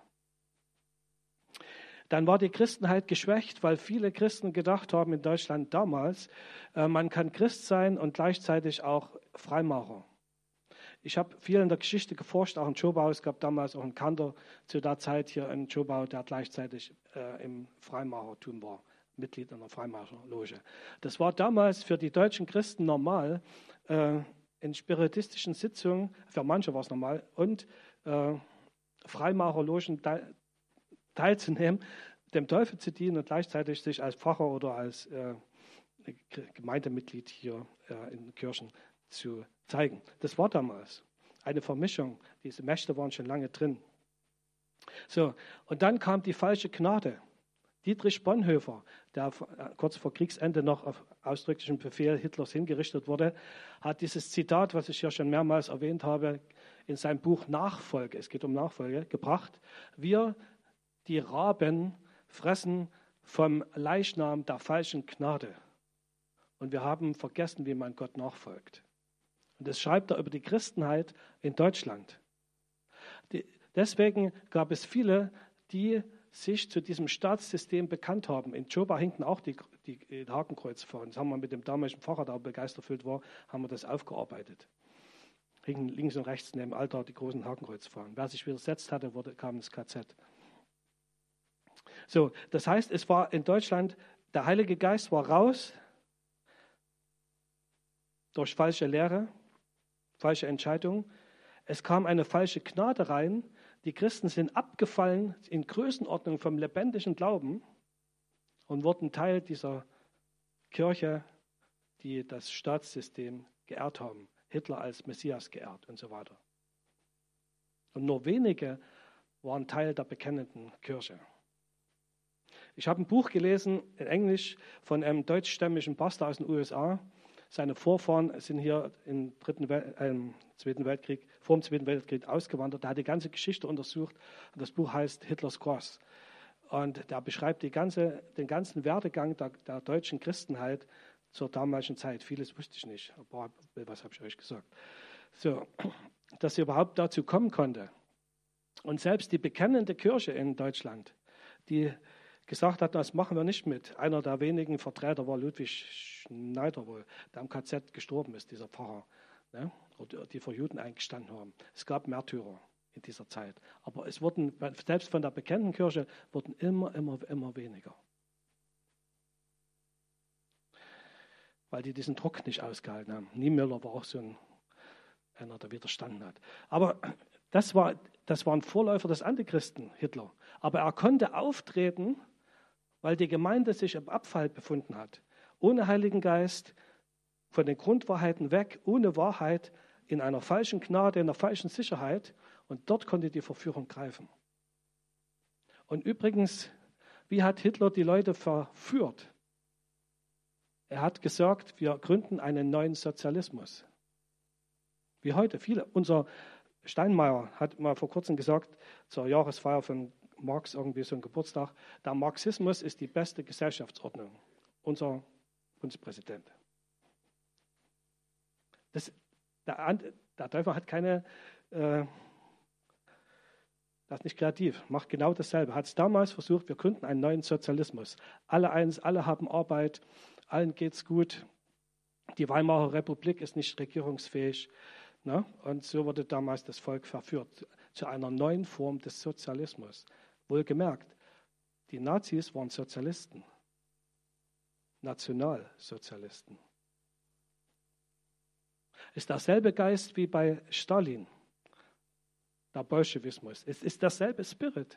Dann war die Christenheit geschwächt, weil viele Christen gedacht haben in Deutschland damals, äh, man kann Christ sein und gleichzeitig auch Freimacher. Ich habe viel in der Geschichte geforscht, auch in Schobau. Es gab damals auch einen Kantor zu der Zeit hier in Schobau, der gleichzeitig äh, im Freimaurertum war, Mitglied einer Freimaurerloge. Das war damals für die deutschen Christen normal, äh, in spiritistischen Sitzungen, für manche war es normal, und äh, Freimaurerlogen te- teilzunehmen, dem Teufel zu dienen und gleichzeitig sich als Pfarrer oder als äh, Gemeindemitglied hier äh, in Kirchen zu zeigen. Das war damals eine Vermischung. Diese Mächte waren schon lange drin. So, und dann kam die falsche Gnade. Dietrich Bonhoeffer, der kurz vor Kriegsende noch auf ausdrücklichen Befehl Hitlers hingerichtet wurde, hat dieses Zitat, was ich hier schon mehrmals erwähnt habe, in seinem Buch Nachfolge, es geht um Nachfolge, gebracht. Wir, die Raben, fressen vom Leichnam der falschen Gnade. Und wir haben vergessen, wie man Gott nachfolgt. Und das schreibt er über die Christenheit in Deutschland. Die, deswegen gab es viele, die sich zu diesem Staatssystem bekannt haben. In Tschoba hinkten auch die, die, die Hakenkreuze vor. Das haben wir mit dem damaligen Pfarrer, der begeistert erfüllt war, haben wir das aufgearbeitet. Hinken links und rechts neben dem Altar die großen Hakenkreuze fahren. Wer sich widersetzt hatte, wurde, kam ins K Z. So, das heißt, es war in Deutschland, der Heilige Geist war raus durch falsche Lehre, falsche Entscheidungen. Es kam eine falsche Gnade rein, Die Christen sind abgefallen in Größenordnung vom lebendigen Glauben und wurden Teil dieser Kirche, die das Staatssystem geehrt haben. Hitler als Messias geehrt und so weiter. Und nur wenige waren Teil der bekennenden Kirche. Ich habe ein Buch gelesen in Englisch von einem deutschstämmigen Pastor aus den U S A. Seine Vorfahren sind hier im dritten Wel- äh, im Zweiten Weltkrieg, vor dem Zweiten Weltkrieg ausgewandert. Er hat die ganze Geschichte untersucht. Und das Buch heißt Hitlers Cross. Und der beschreibt die ganze, den ganzen Werdegang der, der deutschen Christenheit zur damaligen Zeit. Vieles wusste ich nicht, aber was habe ich euch gesagt? So, dass sie überhaupt dazu kommen konnte. Und selbst die bekennende Kirche in Deutschland, die gesagt hat, das machen wir nicht mit. Einer der wenigen Vertreter war Ludwig Schneider wohl, der am K Z gestorben ist, dieser Pfarrer, ne? Die für Juden eingestanden haben. Es gab Märtyrer in dieser Zeit. Aber es wurden, selbst von der bekennenden Kirche, wurden immer, immer, immer weniger. Weil die diesen Druck nicht ausgehalten haben. Niemöller war auch so ein, einer, der widerstanden hat. Aber das war, das war ein Vorläufer des Antichristen, Hitler. Aber er konnte auftreten, weil die Gemeinde sich im Abfall befunden hat. Ohne Heiligen Geist, von den Grundwahrheiten weg, ohne Wahrheit, in einer falschen Gnade, in einer falschen Sicherheit. Und dort konnte die Verführung greifen. Und übrigens, wie hat Hitler die Leute verführt? Er hat gesagt, wir gründen einen neuen Sozialismus. Wie heute. Viele. Unser Steinmeier hat mal vor kurzem gesagt, zur Jahresfeier von Marx, irgendwie so ein Geburtstag, der Marxismus ist die beste Gesellschaftsordnung. Unser Bundespräsident. Das, der, der Teufel hat keine, äh, das ist nicht kreativ, macht genau dasselbe. Hat es damals versucht, wir gründen einen neuen Sozialismus. Alle eins, alle haben Arbeit, allen geht's gut. Die Weimarer Republik ist nicht regierungsfähig. Ne? Und so wurde damals das Volk verführt zu einer neuen Form des Sozialismus. Wohlgemerkt, die Nazis waren Sozialisten, Nationalsozialisten. Ist derselbe Geist wie bei Stalin, der Bolschewismus. Es ist derselbe Spirit.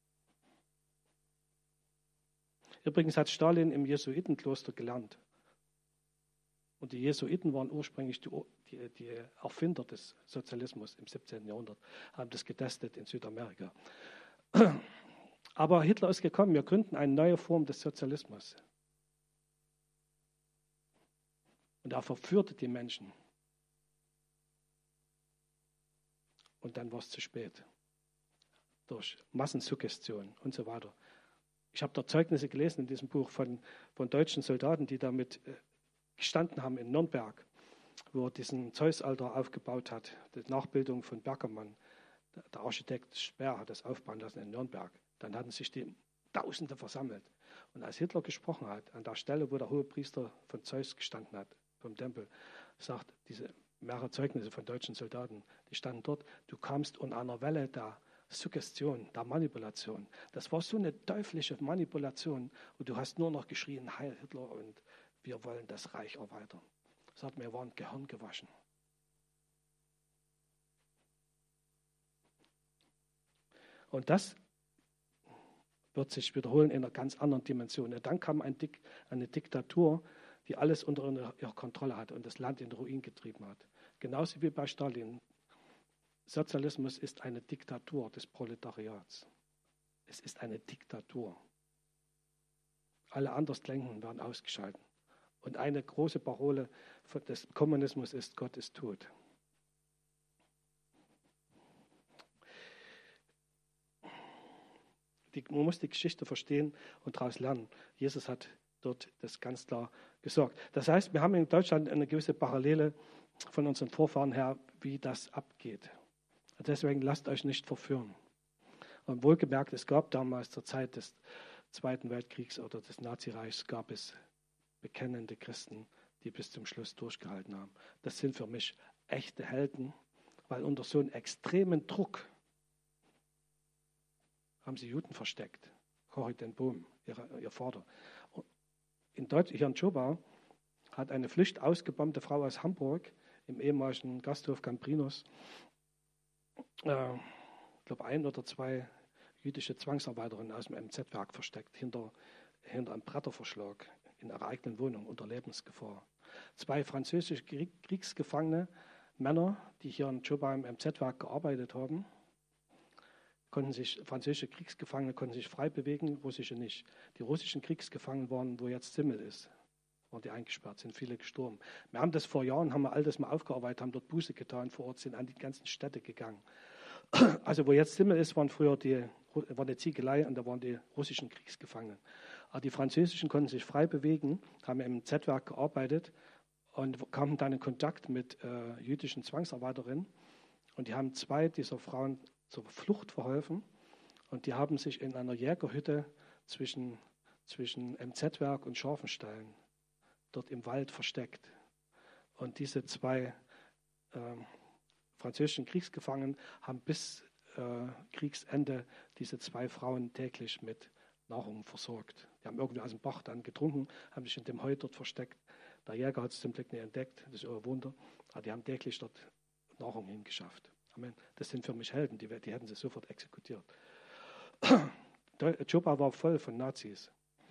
Übrigens hat Stalin im Jesuitenkloster gelernt. Und die Jesuiten waren ursprünglich die, die, die Erfinder des Sozialismus im siebzehnten Jahrhundert, haben das getestet in Südamerika. Aber Hitler ist gekommen, wir gründen eine neue Form des Sozialismus. Und er verführte die Menschen. Und dann war es zu spät. Durch Massensuggestion und so weiter. Ich habe da Zeugnisse gelesen in diesem Buch von, von deutschen Soldaten, die damit äh, gestanden haben in Nürnberg, wo er diesen Zeusaltar aufgebaut hat, die Nachbildung von Bergermann. Der, der Architekt Speer hat das aufbauen lassen in Nürnberg. Dann hatten sich die Tausende versammelt. Und als Hitler gesprochen hat, an der Stelle, wo der Hohepriester von Zeus gestanden hat, vom Tempel, sagt diese mehrere Zeugnisse von deutschen Soldaten, die standen dort, du kamst unter einer Welle der Suggestion, der Manipulation. Das war so eine teuflische Manipulation und du hast nur noch geschrien, Heil Hitler und wir wollen das Reich erweitern. Das hat mir waren Gehirn gewaschen. Und das wird sich wiederholen in einer ganz anderen Dimension. Und dann kam ein Dik- eine Diktatur, die alles unter ihrer Kontrolle hat und das Land in den Ruin getrieben hat. Genauso wie bei Stalin. Sozialismus ist eine Diktatur des Proletariats. Es ist eine Diktatur. Alle Andersdenkenden werden ausgeschaltet. Und eine große Parole des Kommunismus ist, Gott ist tot. Die, man muss die Geschichte verstehen und daraus lernen. Jesus hat dort das ganz klar gesorgt. Das heißt, wir haben in Deutschland eine gewisse Parallele von unseren Vorfahren her, wie das abgeht. Und deswegen lasst euch nicht verführen. Und wohlgemerkt, es gab damals zur Zeit des Zweiten Weltkriegs oder des Nazireichs gab es bekennende Christen, die bis zum Schluss durchgehalten haben. Das sind für mich echte Helden, weil unter so einem extremen Druck haben sie Juden versteckt. Corrie ten Boom, ihr, ihr Vater. In Deutsch, hier in Tschoba hat eine Flücht ausgebombte Frau aus Hamburg im ehemaligen Gasthof Camprinus äh, glaube, ein oder zwei jüdische Zwangsarbeiterinnen aus dem M Z-Werk versteckt, hinter, hinter einem Bretterverschlag in ihrer eigenen Wohnung unter Lebensgefahr. Zwei französische Kriegsgefangene, Männer, die hier in Djoba im M Z-Werk gearbeitet haben, konnten sich, französische Kriegsgefangene konnten sich frei bewegen, russische nicht. Die russischen Kriegsgefangenen waren, wo jetzt Simmel ist, waren die eingesperrt, sind viele gestorben. Wir haben das vor Jahren, haben wir all das mal aufgearbeitet, haben dort Buße getan vor Ort, sind an die ganzen Städte gegangen. Also wo jetzt Simmel ist, waren früher die, war eine Ziegelei und da waren die russischen Kriegsgefangenen. Aber die französischen konnten sich frei bewegen, haben im Z-Werk gearbeitet und kamen dann in Kontakt mit äh, jüdischen Zwangsarbeiterinnen. Und die haben zwei dieser Frauen zur Flucht verholfen. Und die haben sich in einer Jägerhütte zwischen, zwischen M Z-Werk und Scharfenstein dort im Wald versteckt. Und diese zwei äh, französischen Kriegsgefangenen haben bis äh, Kriegsende diese zwei Frauen täglich mit Nahrung versorgt. Die haben irgendwie aus dem Bach dann getrunken, haben sich in dem Heu dort versteckt. Der Jäger hat es zum Glück nicht entdeckt, das ist ein Wunder. Aber die haben täglich dort Nahrung hingeschafft. Amen. Das sind für mich Helden, die, die hätten sie sofort exekutiert. Djoba war voll von Nazis.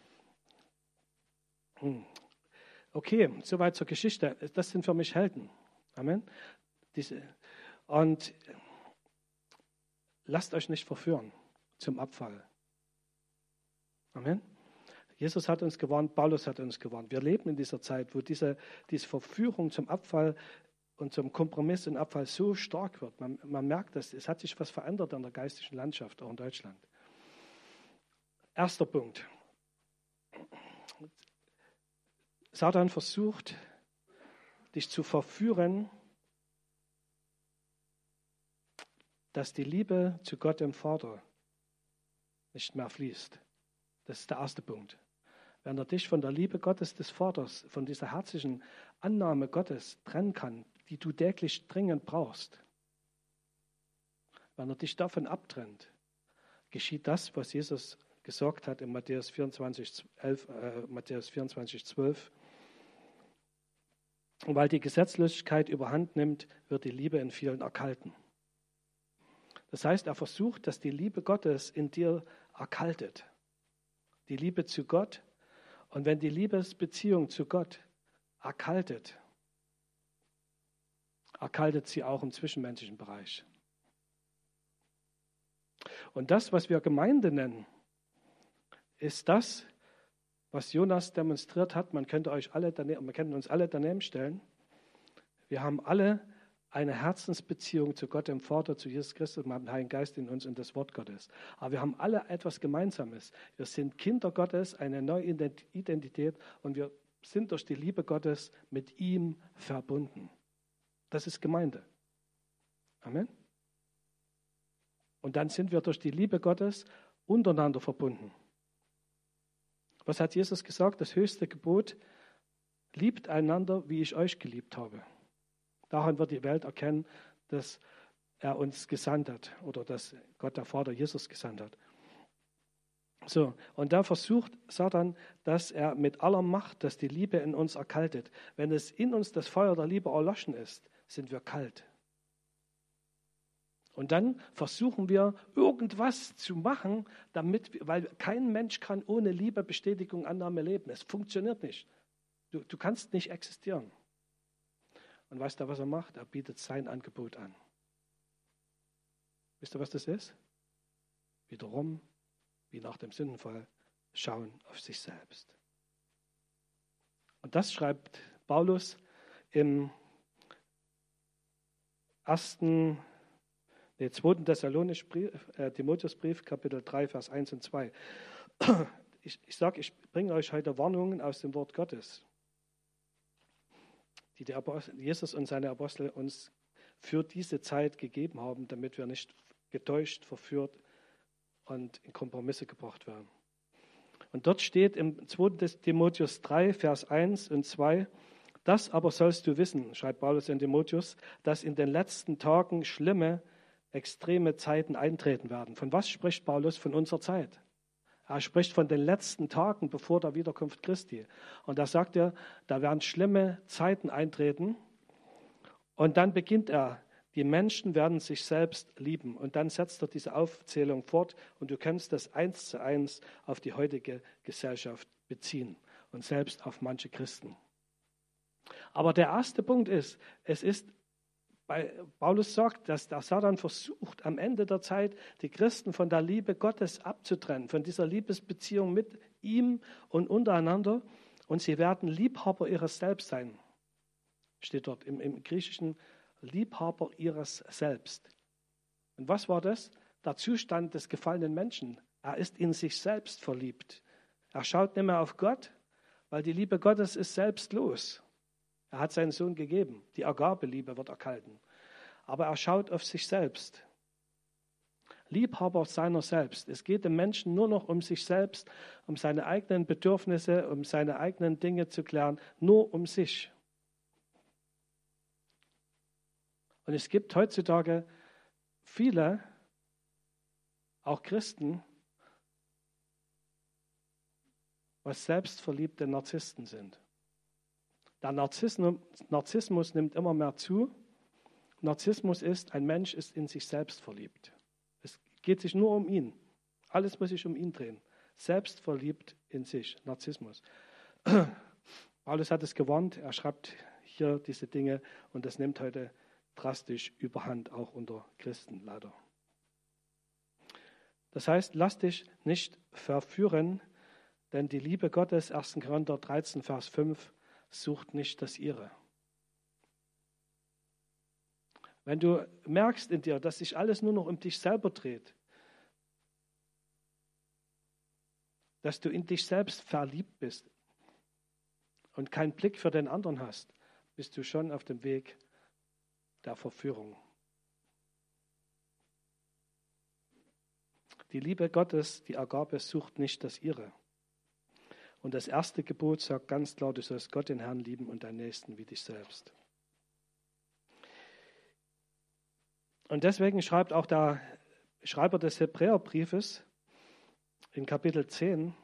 Okay, soweit zur Geschichte. Das sind für mich Helden. Amen. Diese, und lasst euch nicht verführen zum Abfall. Amen. Jesus hat uns gewarnt, Paulus hat uns gewarnt. Wir leben in dieser Zeit, wo diese, diese Verführung zum Abfall und zum Kompromiss und Abfall so stark wird. Man, man merkt, dass es hat sich was verändert an der geistigen Landschaft, auch in Deutschland. Erster Punkt. Satan versucht, dich zu verführen, dass die Liebe zu Gott dem Vater nicht mehr fließt. Das ist der erste Punkt. Wenn er dich von der Liebe Gottes des Vaters, von dieser herzlichen Annahme Gottes trennen kann, die du täglich dringend brauchst, wenn er dich davon abtrennt, geschieht das, was Jesus gesagt hat in Matthäus vierundzwanzig, elf, äh, Matthäus vierundzwanzig, zwölf. Und weil die Gesetzlosigkeit überhand nimmt, wird die Liebe in vielen erkalten. Das heißt, er versucht, dass die Liebe Gottes in dir erkaltet. Die Liebe zu Gott. Und wenn die Liebesbeziehung zu Gott erkaltet, erkaltet sie auch im zwischenmenschlichen Bereich. Und das, was wir Gemeinde nennen, ist das, was Jonas demonstriert hat. Man könnte euch alle daneben, man könnte uns alle daneben stellen. Wir haben alle eine Herzensbeziehung zu Gott, dem Vater, zu Jesus Christus, wir haben den Heiligen Geist in uns und das Wort Gottes. Aber wir haben alle etwas Gemeinsames. Wir sind Kinder Gottes, eine neue Identität und wir sind durch die Liebe Gottes mit ihm verbunden. Das ist Gemeinde. Amen. Und dann sind wir durch die Liebe Gottes untereinander verbunden. Was hat Jesus gesagt? Das höchste Gebot: Liebt einander, wie ich euch geliebt habe. Daran wird die Welt erkennen, dass er uns gesandt hat oder dass Gott der Vater Jesus gesandt hat. So, und da versucht Satan, dass er mit aller Macht, dass die Liebe in uns erkaltet. Wenn es in uns das Feuer der Liebe erloschen ist, sind wir kalt. Und dann versuchen wir, irgendwas zu machen, damit, weil kein Mensch kann ohne Liebe, Bestätigung, Annahme leben. Es funktioniert nicht. Du, du kannst nicht existieren. Und weißt du, was er macht? Er bietet sein Angebot an. Wisst ihr, was das ist? Wiederum, wie nach dem Sündenfall, schauen auf sich selbst. Und das schreibt Paulus im ersten, nee, zweiten Thessalonisch Brief, äh, Timotheusbrief, Kapitel drei, Vers eins und zwei. Ich, ich sage, ich bringe euch heute Warnungen aus dem Wort Gottes, die der Apostel, Jesus und seine Apostel uns für diese Zeit gegeben haben, damit wir nicht getäuscht, verführt und in Kompromisse gebracht werden. Und dort steht im zweiten Timotheus drei, Vers eins und zwei, das aber sollst du wissen, schreibt Paulus in Timotheus, dass in den letzten Tagen schlimme, extreme Zeiten eintreten werden. Von was spricht Paulus? Von unserer Zeit. Er spricht von den letzten Tagen bevor der Wiederkunft Christi. Und da sagt er, da werden schlimme Zeiten eintreten. Und dann beginnt er Die Menschen werden sich selbst lieben. Und dann setzt er diese Aufzählung fort und du kannst das eins zu eins auf die heutige Gesellschaft beziehen und selbst auf manche Christen. Aber der erste Punkt ist, es ist, bei Paulus sagt, dass der Satan versucht, am Ende der Zeit die Christen von der Liebe Gottes abzutrennen, von dieser Liebesbeziehung mit ihm und untereinander. Und sie werden Liebhaber ihres Selbst sein. Steht dort im, im Griechischen, Liebhaber ihres Selbst. Und was war das? Der Zustand des gefallenen Menschen. Er ist in sich selbst verliebt. Er schaut nicht mehr auf Gott, weil die Liebe Gottes ist selbstlos. Er hat seinen Sohn gegeben. Die Agabeliebe wird erkalten. Aber er schaut auf sich selbst. Liebhaber seiner selbst. Es geht dem Menschen nur noch um sich selbst, um seine eigenen Bedürfnisse, um seine eigenen Dinge zu klären, nur um sich. Und es gibt heutzutage viele, auch Christen, was selbstverliebte Narzissten sind. Der Narzissmus, Narzissmus nimmt immer mehr zu. Narzissmus ist, ein Mensch ist in sich selbst verliebt. Es geht sich nur um ihn. Alles muss sich um ihn drehen. Selbstverliebt in sich, Narzissmus. Paulus hat es gewarnt, er schreibt hier diese Dinge und das nimmt heute drastisch überhand, auch unter Christen leider. Das heißt, lass dich nicht verführen, denn die Liebe Gottes, erster Korinther dreizehn, Vers fünf, sucht nicht das ihre. Wenn du merkst in dir, dass sich alles nur noch um dich selber dreht, dass du in dich selbst verliebt bist und keinen Blick für den anderen hast, bist du schon auf dem Weg der Verführung. Die Liebe Gottes, die Agape, sucht nicht das ihre. Und das erste Gebot sagt ganz klar, du sollst Gott, den Herrn, lieben und deinen Nächsten wie dich selbst. Und deswegen schreibt auch der Schreiber des Hebräerbriefes in Kapitel zehn,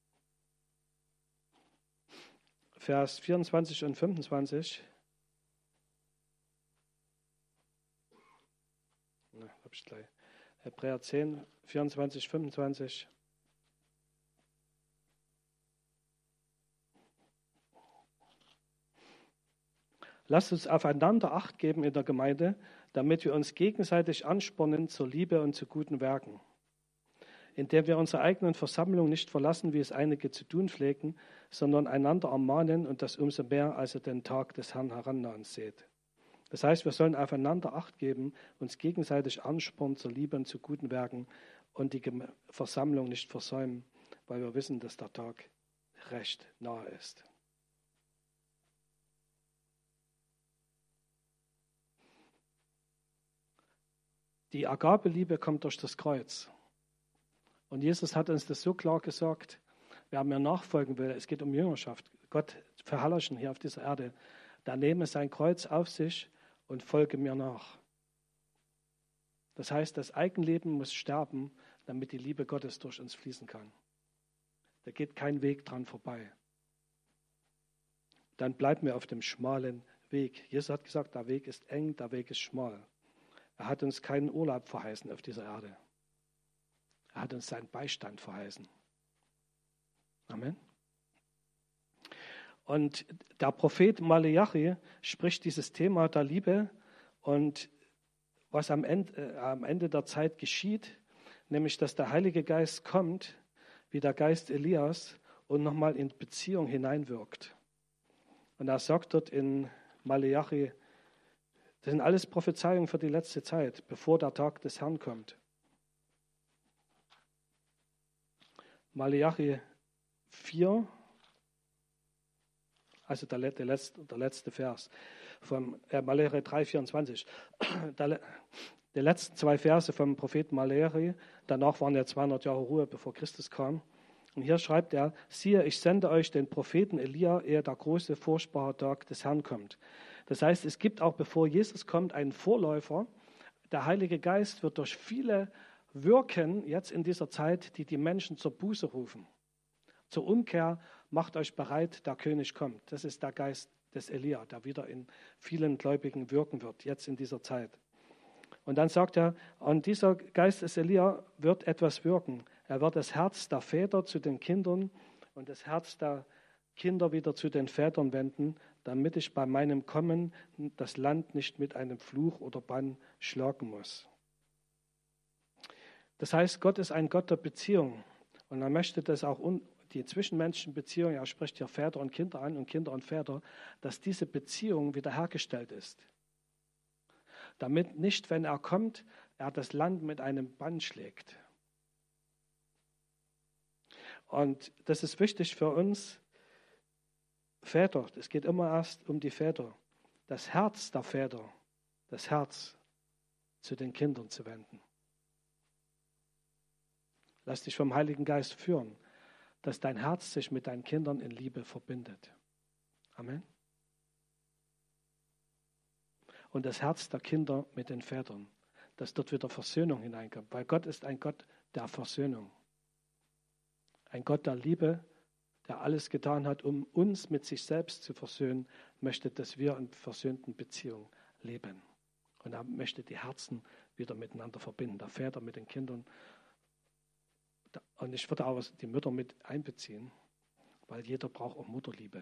Vers vierundzwanzig und fünfundzwanzig, na, hab ich gleich. Hebräer zehn, vierundzwanzig, fünfundzwanzig. Lasst uns aufeinander Acht geben in der Gemeinde, damit wir uns gegenseitig anspornen zur Liebe und zu guten Werken, indem wir unsere eigenen Versammlungen nicht verlassen, wie es einige zu tun pflegen, sondern einander ermahnen und das umso mehr, als ihr den Tag des Herrn herannahen seht. Das heißt, wir sollen aufeinander Acht geben, uns gegenseitig anspornen zur Liebe und zu guten Werken und die Versammlung nicht versäumen, weil wir wissen, dass der Tag recht nahe ist. Die Agabeliebe kommt durch das Kreuz. Und Jesus hat uns das so klar gesagt, wer mir nachfolgen will, es geht um Jüngerschaft, Gott verherrlichen hier auf dieser Erde, der nehme sein Kreuz auf sich und folge mir nach. Das heißt, das Eigenleben muss sterben, damit die Liebe Gottes durch uns fließen kann. Da geht kein Weg dran vorbei. Dann bleiben wir auf dem schmalen Weg. Jesus hat gesagt, der Weg ist eng, der Weg ist schmal. Er hat uns keinen Urlaub verheißen auf dieser Erde. Er hat uns seinen Beistand verheißen. Amen. Und der Prophet Maleachi spricht dieses Thema der Liebe und was am Ende, äh, am Ende der Zeit geschieht, nämlich dass der Heilige Geist kommt, wie der Geist Elias, und nochmal in Beziehung hineinwirkt. Und er sagt dort in Maleachi, das sind alles Prophezeiungen für die letzte Zeit, bevor der Tag des Herrn kommt. Maleachi vier, also der, der, letzte, der letzte Vers, von äh, Maleachi drei, vierundzwanzig. Der, die letzten zwei Verse vom Propheten Maleachi, danach waren ja zweihundert Jahre Ruhe, bevor Christus kam. Und hier schreibt er, siehe, ich sende euch den Propheten Elia, ehe der große, furchtbare Tag des Herrn kommt. Das heißt, es gibt auch, bevor Jesus kommt, einen Vorläufer. Der Heilige Geist wird durch viele wirken, jetzt in dieser Zeit, die die Menschen zur Buße rufen. Zur Umkehr, macht euch bereit, der König kommt. Das ist der Geist des Elia, der wieder in vielen Gläubigen wirken wird, jetzt in dieser Zeit. Und dann sagt er, und dieser Geist des Elia wird etwas wirken. Er wird das Herz der Väter zu den Kindern und das Herz der Kinder wieder zu den Vätern wenden, damit ich bei meinem Kommen das Land nicht mit einem Fluch oder Bann schlagen muss. Das heißt, Gott ist ein Gott der Beziehung. Und er möchte das auch, die zwischenmenschlichen Beziehungen, er spricht ja Väter und Kinder an und Kinder und Väter, dass diese Beziehung wiederhergestellt ist. Damit nicht, wenn er kommt, er das Land mit einem Bann schlägt. Und das ist wichtig für uns Väter. Es geht immer erst um die Väter. Das Herz der Väter, das Herz zu den Kindern zu wenden. Lass dich vom Heiligen Geist führen, dass dein Herz sich mit deinen Kindern in Liebe verbindet. Amen. Und das Herz der Kinder mit den Vätern, dass dort wieder Versöhnung hineinkommt. Weil Gott ist ein Gott der Versöhnung. Ein Gott der Liebe, der alles getan hat, um uns mit sich selbst zu versöhnen, möchte, dass wir in versöhnten Beziehungen leben. Und er möchte die Herzen wieder miteinander verbinden, der Väter mit den Kindern. Und ich würde auch die Mütter mit einbeziehen, weil jeder braucht auch Mutterliebe.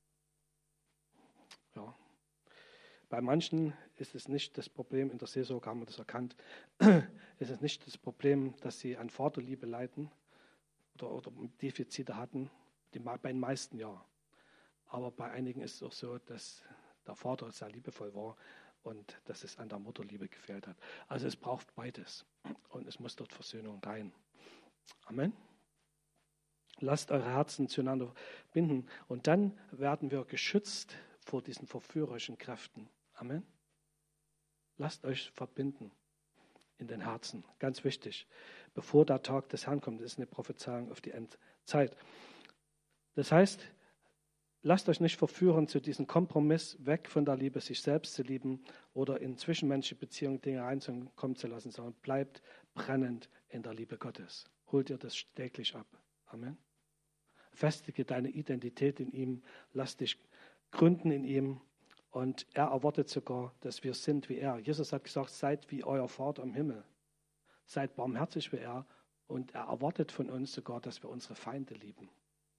Ja. Bei manchen ist es nicht das Problem, in der Seelsorge haben wir das erkannt, ist es nicht das Problem, dass sie an Vaterliebe leiden oder, oder Defizite hatten, die, bei den meisten ja. Aber bei einigen ist es auch so, dass der Vater sehr liebevoll war und dass es an der Mutterliebe gefehlt hat. Also es braucht beides und es muss dort Versöhnung rein. Amen. Lasst eure Herzen zueinander binden und dann werden wir geschützt vor diesen verführerischen Kräften. Amen. Lasst euch verbinden in den Herzen. Ganz wichtig. Bevor der Tag des Herrn kommt, das ist eine Prophezeiung auf die Endzeit. Das heißt, lasst euch nicht verführen zu diesem Kompromiss, weg von der Liebe, sich selbst zu lieben oder in zwischenmenschliche Beziehungen Dinge reinkommen zu lassen, sondern bleibt brennend in der Liebe Gottes. Holt ihr das täglich ab. Amen. Festige deine Identität in ihm, lass dich gründen in ihm und er erwartet sogar, dass wir sind wie er. Jesus hat gesagt, seid wie euer Vater im Himmel. Seid barmherzig wie er und er erwartet von uns sogar, dass wir unsere Feinde lieben.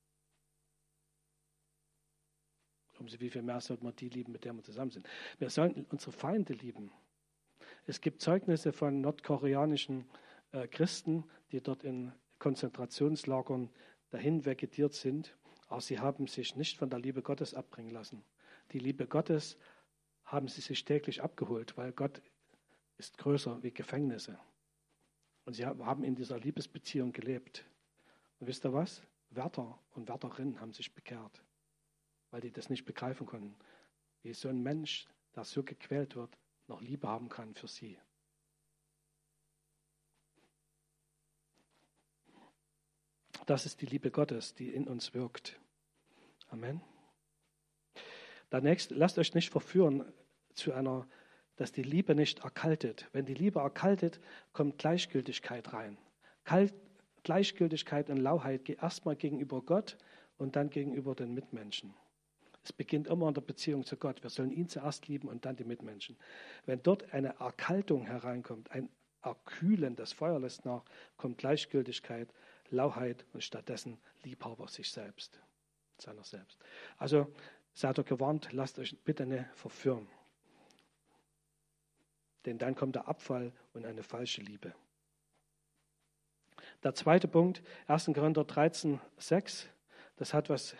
Umso wie viel mehr sollten wir die lieben, mit denen wir zusammen sind. Wir sollten unsere Feinde lieben. Es gibt Zeugnisse von nordkoreanischen äh, Christen, die dort in Konzentrationslagern dahin vegetiert sind, aber sie haben sich nicht von der Liebe Gottes abbringen lassen. Die Liebe Gottes haben sie sich täglich abgeholt, weil Gott ist größer wie Gefängnisse. Und sie haben in dieser Liebesbeziehung gelebt. Und wisst ihr was? Wärter und Wärterinnen haben sich bekehrt, weil die das nicht begreifen konnten, wie so ein Mensch, der so gequält wird, noch Liebe haben kann für sie. Das ist die Liebe Gottes, die in uns wirkt. Amen. Danächst, lasst euch nicht verführen zu einer, dass die Liebe nicht erkaltet. Wenn die Liebe erkaltet, kommt Gleichgültigkeit rein. Kalt, Gleichgültigkeit und Lauheit geht erstmal gegenüber Gott und dann gegenüber den Mitmenschen. Es beginnt immer in der Beziehung zu Gott. Wir sollen ihn zuerst lieben und dann die Mitmenschen. Wenn dort eine Erkaltung hereinkommt, ein Erkühlen, das Feuer lässt nach, kommt Gleichgültigkeit, Lauheit und stattdessen Liebhaber sich selbst, seiner selbst. Also seid ihr gewarnt, lasst euch bitte nicht verführen. Denn dann kommt der Abfall und eine falsche Liebe. Der zweite Punkt, erster Korinther dreizehn, sechs, das hat was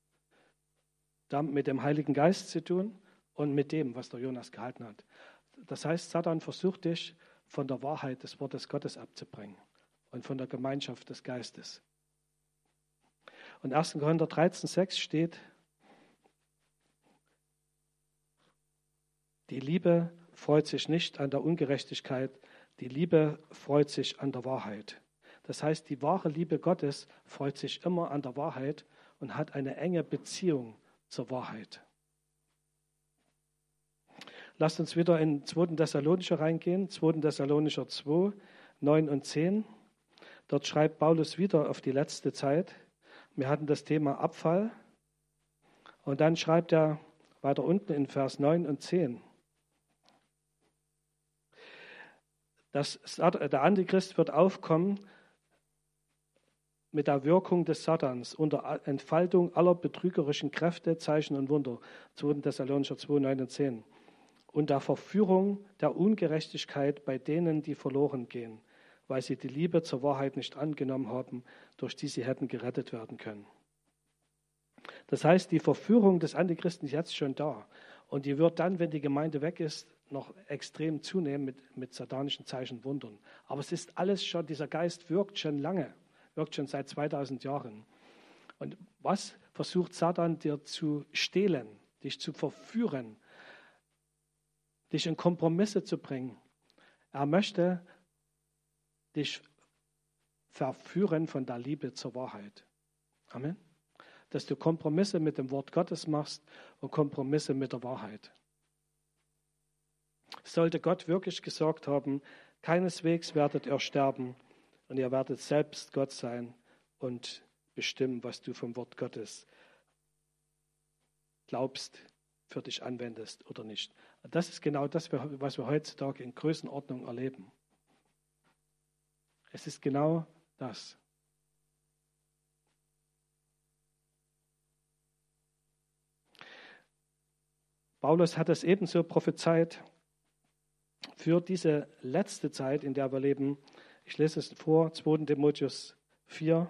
mit dem Heiligen Geist zu tun und mit dem, was der Jonas gehalten hat. Das heißt, Satan versucht dich von der Wahrheit des Wortes Gottes abzubringen und von der Gemeinschaft des Geistes. Und erster Korinther dreizehn, sechs steht, die Liebe freut sich nicht an der Ungerechtigkeit, die Liebe freut sich an der Wahrheit. Das heißt, die wahre Liebe Gottes freut sich immer an der Wahrheit und hat eine enge Beziehung zur Wahrheit. Lasst uns wieder in zweiten Thessalonicher reingehen, zweiten Thessalonicher zwei, neun und zehn. Dort schreibt Paulus wieder auf die letzte Zeit. Wir hatten das Thema Abfall. Und dann schreibt er weiter unten in Vers neun und zehn. Das, der Antichrist wird aufkommen mit der Wirkung des Satans unter Entfaltung aller betrügerischen Kräfte, Zeichen und Wunder. zweiter Thessalonicher zwei, neun und zehn. Und der Verführung der Ungerechtigkeit bei denen, die verloren gehen, weil sie die Liebe zur Wahrheit nicht angenommen haben, durch die sie hätten gerettet werden können. Das heißt, die Verführung des Antichristen ist jetzt schon da. Und die wird dann, wenn die Gemeinde weg ist, noch extrem zunehmen mit, mit satanischen Zeichen und Wundern. Aber es ist alles schon, dieser Geist wirkt schon lange, wirkt schon seit zweitausend Jahren. Und was versucht Satan dir zu stehlen, dich zu verführen, dich in Kompromisse zu bringen? Er möchte dich verführen von der Liebe zur Wahrheit. Amen. Dass du Kompromisse mit dem Wort Gottes machst und Kompromisse mit der Wahrheit. Sollte Gott wirklich gesagt haben, keineswegs werdet ihr sterben und ihr werdet selbst Gott sein und bestimmen, was du vom Wort Gottes glaubst, für dich anwendest oder nicht. Das ist genau das, was wir heutzutage in Größenordnung erleben. Es ist genau das. Paulus hat es ebenso prophezeit für diese letzte Zeit, in der wir leben. Ich lese es vor, zweiter Timotheus vier.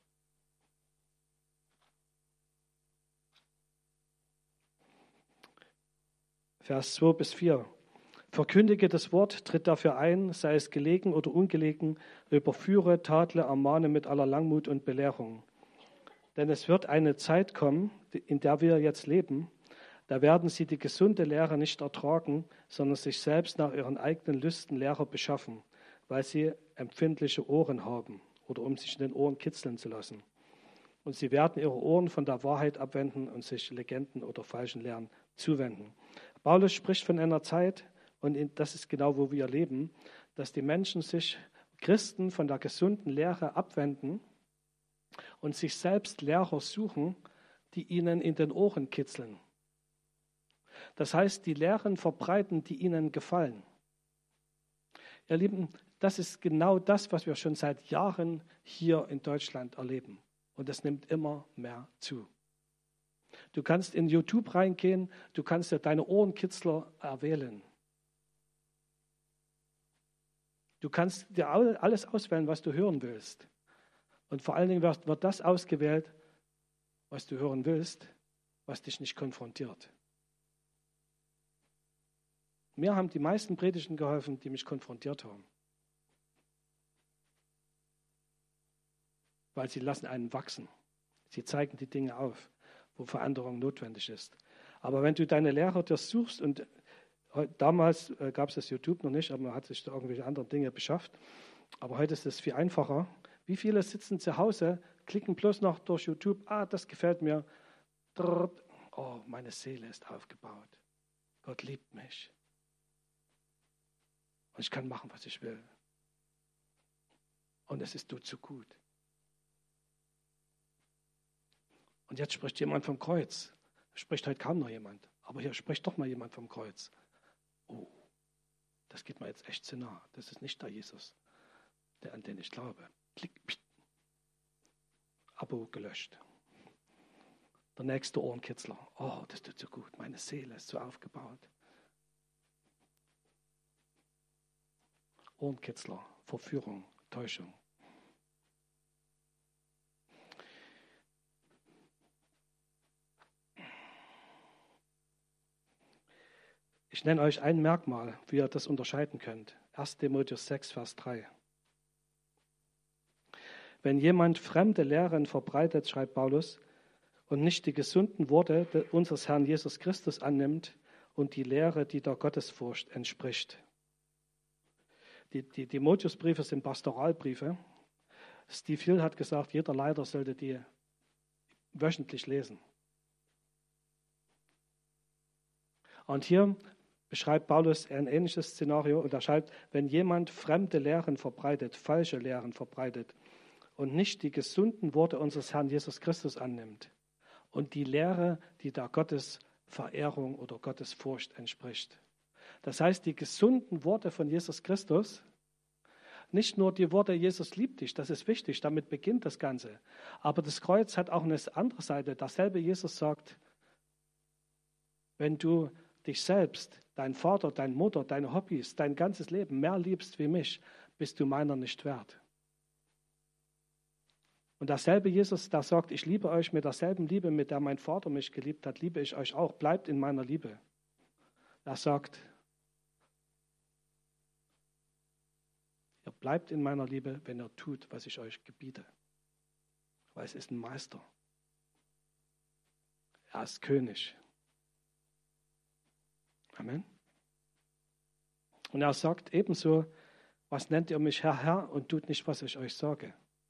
Vers zwei bis vier. Verkündige das Wort, tritt dafür ein, sei es gelegen oder ungelegen, überführe, tadle, ermahne mit aller Langmut und Belehrung. Denn es wird eine Zeit kommen, in der wir jetzt leben, da werden sie die gesunde Lehre nicht ertragen, sondern sich selbst nach ihren eigenen Lüsten Lehrer beschaffen, weil sie empfindliche Ohren haben oder um sich in den Ohren kitzeln zu lassen. Und sie werden ihre Ohren von der Wahrheit abwenden und sich Legenden oder falschen Lehren zuwenden. Paulus spricht von einer Zeit, und das ist genau, wo wir leben, dass die Menschen sich, Christen, von der gesunden Lehre abwenden und sich selbst Lehrer suchen, die ihnen in den Ohren kitzeln. Das heißt, die Lehren verbreiten, die ihnen gefallen. Ihr Lieben, das ist genau das, was wir schon seit Jahren hier in Deutschland erleben. Und es nimmt immer mehr zu. Du kannst in YouTube reingehen, du kannst dir deine Ohrenkitzler erwählen. Du kannst dir alles auswählen, was du hören willst. Und vor allen Dingen wird das ausgewählt, was du hören willst, was dich nicht konfrontiert. Mir haben die meisten Predigten geholfen, die mich konfrontiert haben. Weil sie lassen einen wachsen. Sie zeigen die Dinge auf, wo Veränderung notwendig ist. Aber wenn du deine Lehrer dir suchst, und damals äh, gab es das YouTube noch nicht, aber man hat sich da irgendwelche anderen Dinge beschafft. Aber heute ist es viel einfacher. Wie viele sitzen zu Hause, klicken bloß noch durch YouTube, ah, das gefällt mir. Oh, meine Seele ist aufgebaut. Gott liebt mich. Und ich kann machen, was ich will. Und es ist tut so gut. Und jetzt spricht jemand vom Kreuz. Spricht heute kaum noch jemand. Aber hier spricht doch mal jemand vom Kreuz. Oh, das geht mir jetzt echt zu nah. Das ist nicht der Jesus, der, an den ich glaube. Klick, pst. Abo gelöscht. Der nächste Ohrenkitzler. Oh, das tut so gut. Meine Seele ist so aufgebaut. Ohrenkitzler, Verführung, Täuschung. Ich nenne euch ein Merkmal, wie ihr das unterscheiden könnt. erster Timotheus sechs, Vers drei. Wenn jemand fremde Lehren verbreitet, schreibt Paulus, und nicht die gesunden Worte unseres Herrn Jesus Christus annimmt und die Lehre, die der Gottesfurcht entspricht. Die, die Timotheusbriefe sind Pastoralbriefe. Steve Hill hat gesagt, jeder Leiter sollte die wöchentlich lesen. Und hier beschreibt Paulus ein ähnliches Szenario und er schreibt, wenn jemand fremde Lehren verbreitet, falsche Lehren verbreitet und nicht die gesunden Worte unseres Herrn Jesus Christus annimmt und die Lehre, die der Gottesverehrung oder Gottesfurcht entspricht. Das heißt, die gesunden Worte von Jesus Christus Nicht nur die Worte, Jesus liebt dich, das ist wichtig, damit beginnt das Ganze. Aber das Kreuz hat auch eine andere Seite. Derselbe Jesus sagt, wenn du dich selbst, dein Vater, deine Mutter, deine Hobbys, dein ganzes Leben mehr liebst wie mich, bist du meiner nicht wert. Und derselbe Jesus, der sagt, ich liebe euch mit derselben Liebe, mit der mein Vater mich geliebt hat, liebe ich euch auch, bleibt in meiner Liebe. Er sagt, ihr bleibt in meiner Liebe, wenn ihr tut, was ich euch gebiete. Weil es ist ein Meister. Er ist König. Amen. Und er sagt ebenso, was nennt ihr mich Herr, Herr und tut nicht, was ich euch sage.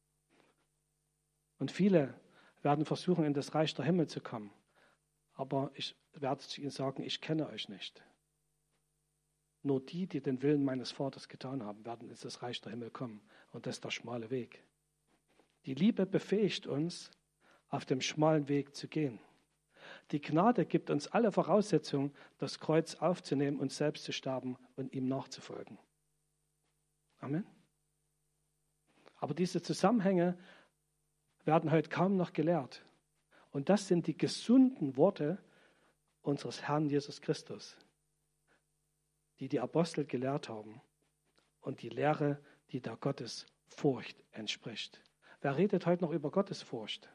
Und viele werden versuchen, in das Reich der Himmel zu kommen. Aber ich werde zu ihnen sagen, ich kenne euch nicht. Nur die, die den Willen meines Vaters getan haben, werden in das Reich der Himmel kommen. Und das ist der schmale Weg. Die Liebe befähigt uns, auf dem schmalen Weg zu gehen. Die Gnade gibt uns alle Voraussetzungen, das Kreuz aufzunehmen und selbst zu sterben und ihm nachzufolgen. Amen. Aber diese Zusammenhänge werden heute kaum noch gelehrt. Und das sind die gesunden Worte unseres Herrn Jesus Christus, die die Apostel gelehrt haben und die Lehre, die der Gottesfurcht entspricht. Wer redet heute noch über Gottesfurcht?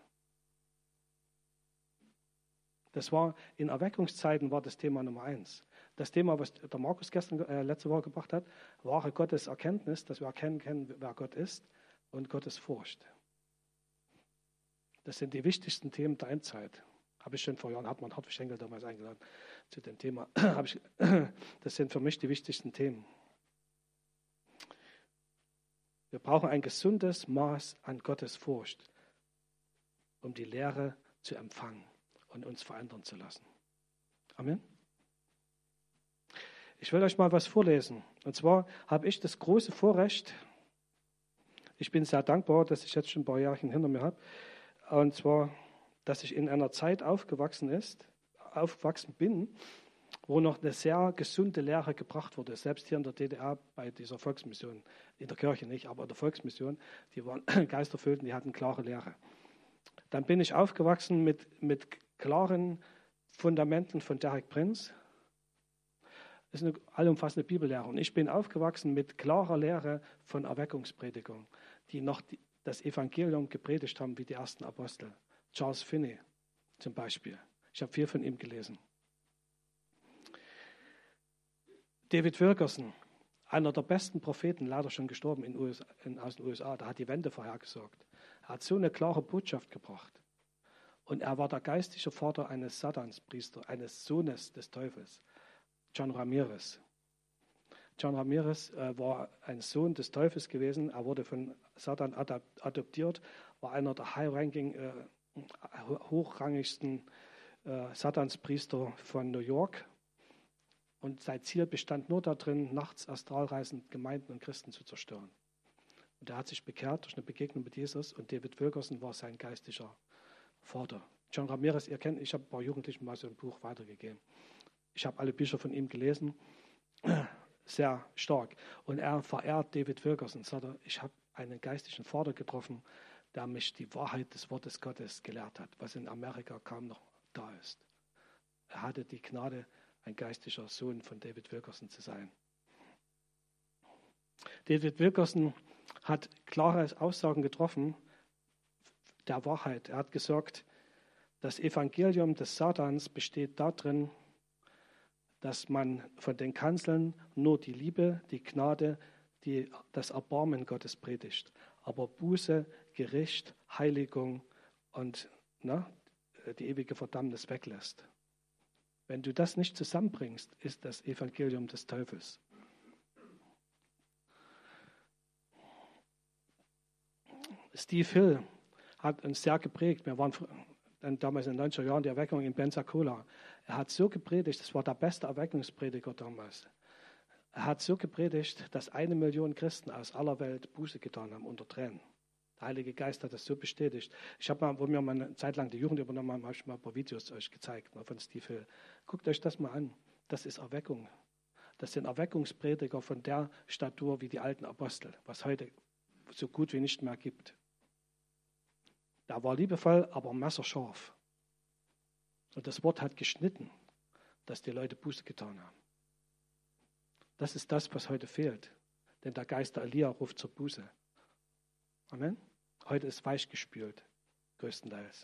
Das war in Erweckungszeiten war das Thema Nummer eins. Das Thema, was der Markus gestern äh, letzte Woche gebracht hat, wahre Gottes Erkenntnis, dass wir erkennen können, wer Gott ist, und Gottes Furcht. Das sind die wichtigsten Themen der Endzeit. Habe ich schon vor Jahren, hat man Hartwig Schenkel damals eingeladen zu dem Thema. ich, das sind für mich die wichtigsten Themen. Wir brauchen ein gesundes Maß an Gottes Furcht, um die Lehre zu empfangen und uns verändern zu lassen. Amen. Ich will euch mal was vorlesen. Und zwar habe ich das große Vorrecht, ich bin sehr dankbar, dass ich jetzt schon ein paar Jahre hinter mir habe, und zwar, dass ich in einer Zeit aufgewachsen ist, aufgewachsen bin, wo noch eine sehr gesunde Lehre gebracht wurde. Selbst hier in der D D R bei dieser Volksmission, in der Kirche nicht, aber in der Volksmission, die waren geisterfüllt und die hatten klare Lehre. Dann bin ich aufgewachsen mit, mit klaren Fundamenten von Derek Prinz. Das ist eine allumfassende Bibellehre. Und ich bin aufgewachsen mit klarer Lehre von Erweckungspredigung, die noch die, das Evangelium gepredigt haben wie die ersten Apostel. Charles Finney zum Beispiel. Ich habe viel von ihm gelesen. David Wilkerson, einer der besten Propheten, leider schon gestorben in U S A, in, aus den U S A, der hat die Wende vorhergesagt. Er hat so eine klare Botschaft gebracht. Und er war der geistliche Vater eines Satanspriesters, eines Sohnes des Teufels, John Ramirez. John Ramirez äh, war ein Sohn des Teufels gewesen. Er wurde von Satan adoptiert, war einer der high-ranking, äh, hochrangigsten äh, Satanspriester von New York. Und sein Ziel bestand nur darin, nachts astralreisend Gemeinden und Christen zu zerstören. Und er hat sich bekehrt durch eine Begegnung mit Jesus und David Wilkerson war sein geistlicher Vater. John Ramirez, ihr kennt, ich habe ein paar Jugendlichen mal so ein Buch weitergegeben. Ich habe alle Bücher von ihm gelesen. Sehr stark. Und er verehrt David Wilkerson. Sagt er, ich habe einen geistlichen Vater getroffen, der mich die Wahrheit des Wortes Gottes gelehrt hat, was in Amerika kaum noch da ist. Er hatte die Gnade, ein geistlicher Sohn von David Wilkerson zu sein. David Wilkerson hat klare Aussagen getroffen der Wahrheit. Er hat gesagt, das Evangelium des Satans besteht darin, dass man von den Kanzeln nur die Liebe, die Gnade, die, das Erbarmen Gottes predigt. Aber Buße, Gericht, Heiligung und na, die ewige Verdammnis weglässt. Wenn du das nicht zusammenbringst, ist das Evangelium des Teufels. Steve Hill hat uns sehr geprägt. Wir waren damals in den neunziger Jahren die Erweckung in Pensacola. Er hat so gepredigt, das war der beste Erweckungsprediger damals. Er hat so gepredigt, dass eine Million Christen aus aller Welt Buße getan haben unter Tränen. Der Heilige Geist hat das so bestätigt. Ich habe mal, wo wir mal eine Zeit lang die Jugend übernommen haben, habe ich mal ein paar Videos euch gezeigt von Steve Hill. Guckt euch das mal an. Das ist Erweckung. Das sind Erweckungsprediger von der Statur wie die alten Apostel, was heute so gut wie nicht mehr gibt. Da war liebevoll, aber messerscharf. Und das Wort hat geschnitten, dass die Leute Buße getan haben. Das ist das, was heute fehlt. Denn der Geist der Elia ruft zur Buße. Amen. Heute ist weichgespült, größtenteils.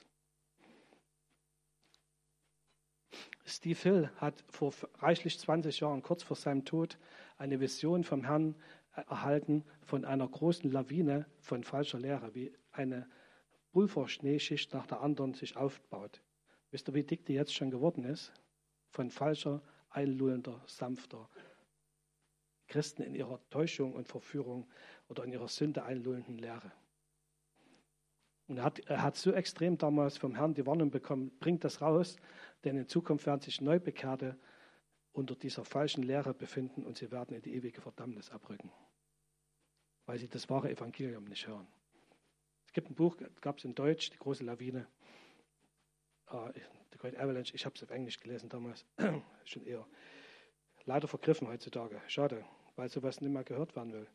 Steve Hill hat vor reichlich zwanzig Jahren, kurz vor seinem Tod, eine Vision vom Herrn erhalten von einer großen Lawine von falscher Lehre, wie eine Pulverschneeschicht nach der anderen sich aufbaut. Wisst ihr, wie dick die jetzt schon geworden ist? Von falscher, einlullender, sanfter, Christen in ihrer Täuschung und Verführung oder in ihrer Sünde einlullenden Lehre. Und er hat, er hat so extrem damals vom Herrn die Warnung bekommen, bringt das raus, denn in Zukunft werden sich Neubekehrte unter dieser falschen Lehre befinden und sie werden in die ewige Verdammnis abrücken, weil sie das wahre Evangelium nicht hören. Es gibt ein Buch, gab es in Deutsch, Die große Lawine, uh, The Great Avalanche, ich habe es auf Englisch gelesen damals, schon eher. Leider vergriffen heutzutage, schade, weil sowas nicht mehr gehört werden will.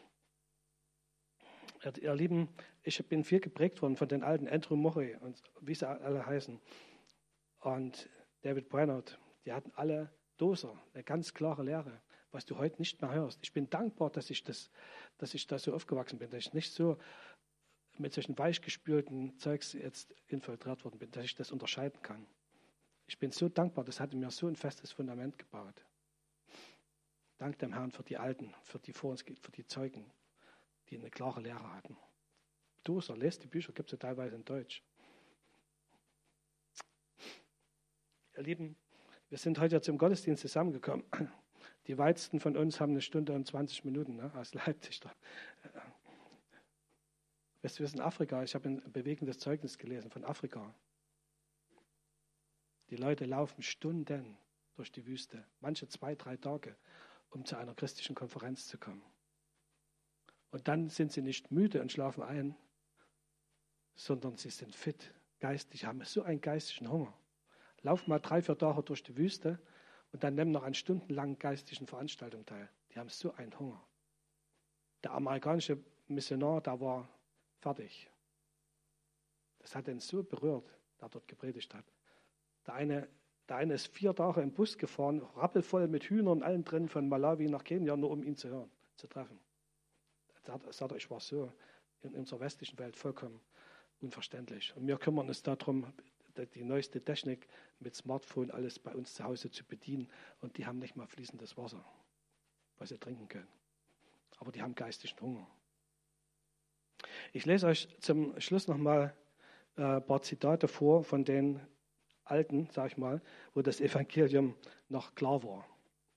Ihr Lieben, ich bin viel geprägt worden von den alten Andrew Murray und wie sie alle heißen und David Brainerd. Die hatten alle Doser, eine ganz klare Lehre, was du heute nicht mehr hörst. Ich bin dankbar, dass ich das, dass ich da so aufgewachsen bin, dass ich nicht so mit solchen weichgespülten Zeugs jetzt infiltriert worden bin, dass ich das unterscheiden kann. Ich bin so dankbar, das hat mir so ein festes Fundament gebaut. Dank dem Herrn für die Alten, für die vor uns, für die Zeugen, die eine klare Lehre hatten. Doser, lest die Bücher, gibt es ja teilweise in Deutsch. Ihr Lieben, wir sind heute ja zum Gottesdienst zusammengekommen. Die weitesten von uns haben eine Stunde und zwanzig Minuten, ne, aus Leipzig. Da. Weißt du, wir sind in Afrika. Ich habe ein bewegendes Zeugnis gelesen von Afrika. Die Leute laufen Stunden durch die Wüste, manche zwei, drei Tage, um zu einer christlichen Konferenz zu kommen. Und dann sind sie nicht müde und schlafen ein, sondern sie sind fit, geistig, haben so einen geistigen Hunger. Lauf mal drei, vier Tage durch die Wüste und dann nimm noch an stundenlangen geistlichen Veranstaltungen teil. Die haben so einen Hunger. Der amerikanische Missionar, der war fertig. Das hat ihn so berührt, der dort gepredigt hat. Der eine, der eine ist vier Tage im Bus gefahren, rappelvoll mit Hühnern und allen drin von Malawi nach Kenia, nur um ihn zu hören, zu treffen. Er sagt, ich war so in unserer westlichen Welt vollkommen unverständlich. Und wir kümmern uns darum, die neueste Technik mit Smartphone alles bei uns zu Hause zu bedienen. Und die haben nicht mal fließendes Wasser, was sie trinken können. Aber die haben geistigen Hunger. Ich lese euch zum Schluss nochmal ein paar Zitate vor von den Alten, sag ich mal, wo das Evangelium noch klar war.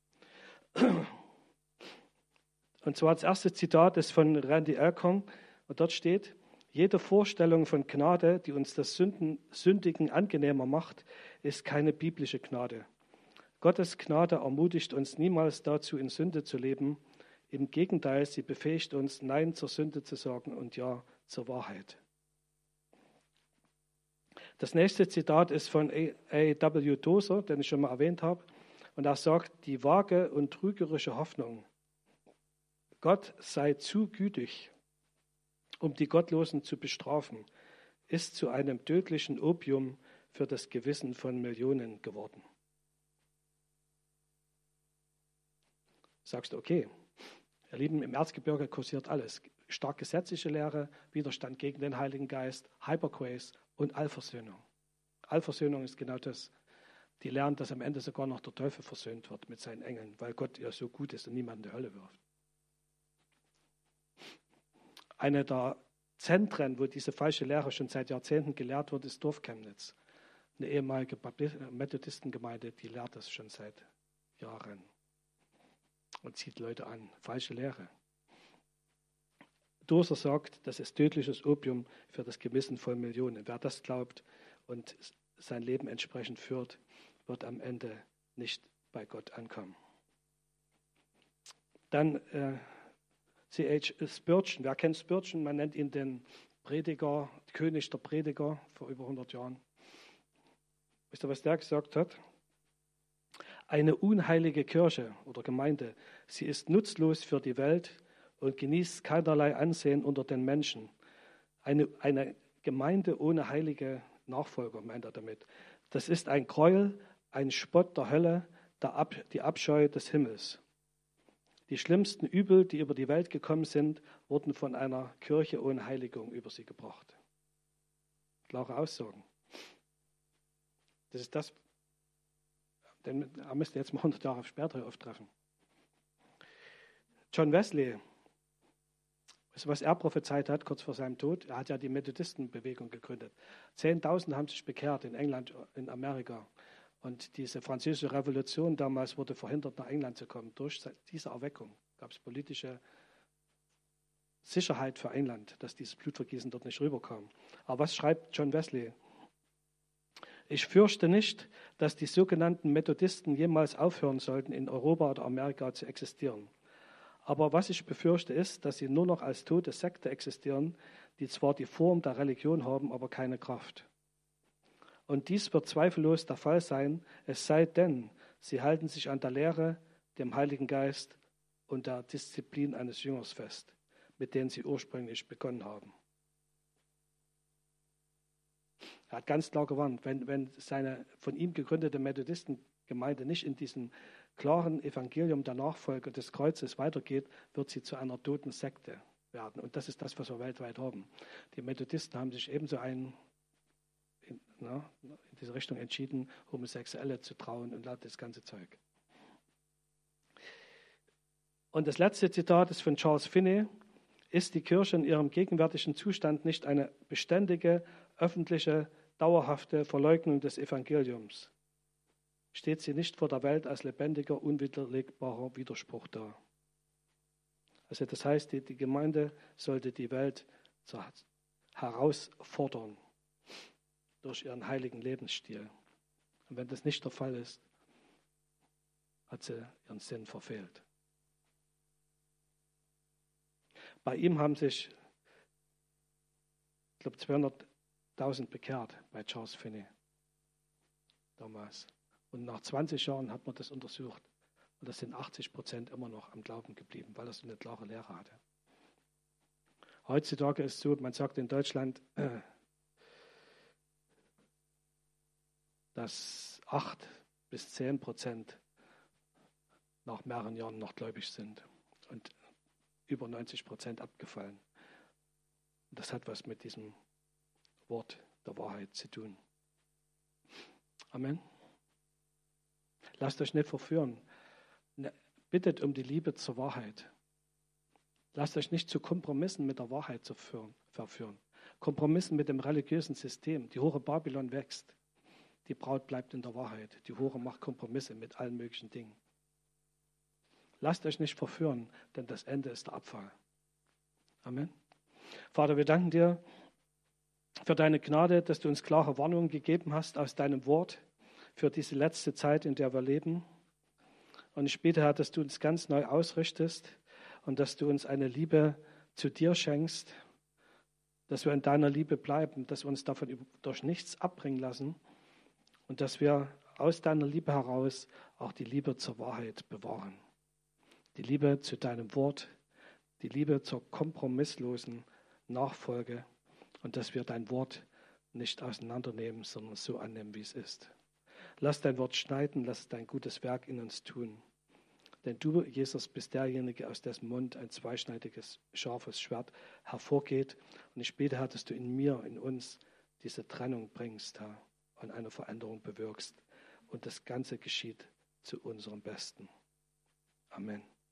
Und zwar das erste Zitat ist von Randy Alcorn und dort steht: Jede Vorstellung von Gnade, die uns das Sünden, Sündigen angenehmer macht, ist keine biblische Gnade. Gottes Gnade ermutigt uns niemals dazu, in Sünde zu leben. Im Gegenteil, sie befähigt uns, Nein zur Sünde zu sagen und Ja zur Wahrheit. Das nächste Zitat ist von A W Tozer, den ich schon mal erwähnt habe. Und er sagt, die vage und trügerische Hoffnung, Gott sei zu gütig, um die Gottlosen zu bestrafen, ist zu einem tödlichen Opium für das Gewissen von Millionen geworden. Sagst du, okay, ihr Lieben, im Erzgebirge kursiert alles. Stark gesetzliche Lehre, Widerstand gegen den Heiligen Geist, Hypergrace und Allversöhnung. Allversöhnung ist genau das. Die lernt, dass am Ende sogar noch der Teufel versöhnt wird mit seinen Engeln, weil Gott ja so gut ist und niemanden in die Hölle wirft. Eine der Zentren, wo diese falsche Lehre schon seit Jahrzehnten gelehrt wird, ist Dorf Chemnitz. Eine ehemalige Methodistengemeinde, die lehrt das schon seit Jahren und zieht Leute an. Falsche Lehre. Tozer sagt, das ist tödliches Opium für das Gewissen von Millionen. Wer das glaubt und sein Leben entsprechend führt, wird am Ende nicht bei Gott ankommen. Dann äh, C H Spurgeon. Wer kennt Spurgeon? Man nennt ihn den Prediger, König der Prediger vor über hundert Jahren. Wisst ihr, was der gesagt hat? Eine unheilige Kirche oder Gemeinde, sie ist nutzlos für die Welt und genießt keinerlei Ansehen unter den Menschen. Eine, eine Gemeinde ohne heilige Nachfolger, meint er damit. Das ist ein Gräuel, ein Spott der Hölle, der Ab, die Abscheu des Himmels. Die schlimmsten Übel, die über die Welt gekommen sind, wurden von einer Kirche ohne Heiligung über sie gebracht. Klare Aussagen. Das ist das, denn er müsste jetzt mal hundert Jahre später auftreffen. John Wesley, was er prophezeit hat, kurz vor seinem Tod, er hat ja die Methodistenbewegung gegründet. Zehntausend haben sich bekehrt in England, in Amerika. Und diese französische Revolution damals wurde verhindert, nach England zu kommen. Durch diese Erweckung gab es politische Sicherheit für England, dass dieses Blutvergießen dort nicht rüberkam. Aber was schreibt John Wesley? Ich fürchte nicht, dass die sogenannten Methodisten jemals aufhören sollten, in Europa oder Amerika zu existieren. Aber was ich befürchte ist, dass sie nur noch als tote Sekte existieren, die zwar die Form der Religion haben, aber keine Kraft. Und dies wird zweifellos der Fall sein, es sei denn, sie halten sich an der Lehre, dem Heiligen Geist und der Disziplin eines Jüngers fest, mit denen sie ursprünglich begonnen haben. Er hat ganz klar gewarnt, wenn, wenn seine von ihm gegründete Methodistengemeinde nicht in diesem klaren Evangelium der Nachfolge des Kreuzes weitergeht, wird sie zu einer toten Sekte werden. Und das ist das, was wir weltweit haben. Die Methodisten haben sich ebenso ein, in, na, in diese Richtung entschieden, Homosexuelle zu trauen und das ganze Zeug. Und das letzte Zitat ist von Charles Finney. Ist die Kirche in ihrem gegenwärtigen Zustand nicht eine beständige, öffentliche, dauerhafte Verleugnung des Evangeliums? Steht sie nicht vor der Welt als lebendiger, unwiderlegbarer Widerspruch da? Also das heißt, die, die Gemeinde sollte die Welt herausfordern durch ihren heiligen Lebensstil. Und wenn das nicht der Fall ist, hat sie ihren Sinn verfehlt. Bei ihm haben sich, ich glaube, zweihunderttausend bekehrt bei Charles Finney damals. Und nach zwanzig Jahren hat man das untersucht. Und das sind achtzig Prozent immer noch am Glauben geblieben, weil er so eine klare Lehre hatte. Heutzutage ist es so, man sagt in Deutschland, dass acht bis zehn Prozent nach mehreren Jahren noch gläubig sind. Und über neunzig Prozent abgefallen. Das hat was mit diesem Wort der Wahrheit zu tun. Amen. Lasst euch nicht verführen. Bittet um die Liebe zur Wahrheit. Lasst euch nicht zu Kompromissen mit der Wahrheit zu führen, verführen. Kompromissen mit dem religiösen System. Die Hure Babylon wächst. Die Braut bleibt in der Wahrheit. Die Hure macht Kompromisse mit allen möglichen Dingen. Lasst euch nicht verführen, denn das Ende ist der Abfall. Amen. Vater, wir danken dir für deine Gnade, dass du uns klare Warnungen gegeben hast aus deinem Wort für diese letzte Zeit, in der wir leben. Und ich bete, Herr, dass du uns ganz neu ausrichtest und dass du uns eine Liebe zu dir schenkst, dass wir in deiner Liebe bleiben, dass wir uns davon durch nichts abbringen lassen und dass wir aus deiner Liebe heraus auch die Liebe zur Wahrheit bewahren. Die Liebe zu deinem Wort, die Liebe zur kompromisslosen Nachfolge und dass wir dein Wort nicht auseinandernehmen, sondern so annehmen, wie es ist. Lass dein Wort schneiden, lass dein gutes Werk in uns tun. Denn du, Jesus, bist derjenige, aus dessen Mund ein zweischneidiges, scharfes Schwert hervorgeht. Und ich bete, Herr, dass du in mir, in uns diese Trennung bringst, Herr, und eine Veränderung bewirkst. Und das Ganze geschieht zu unserem Besten. Amen.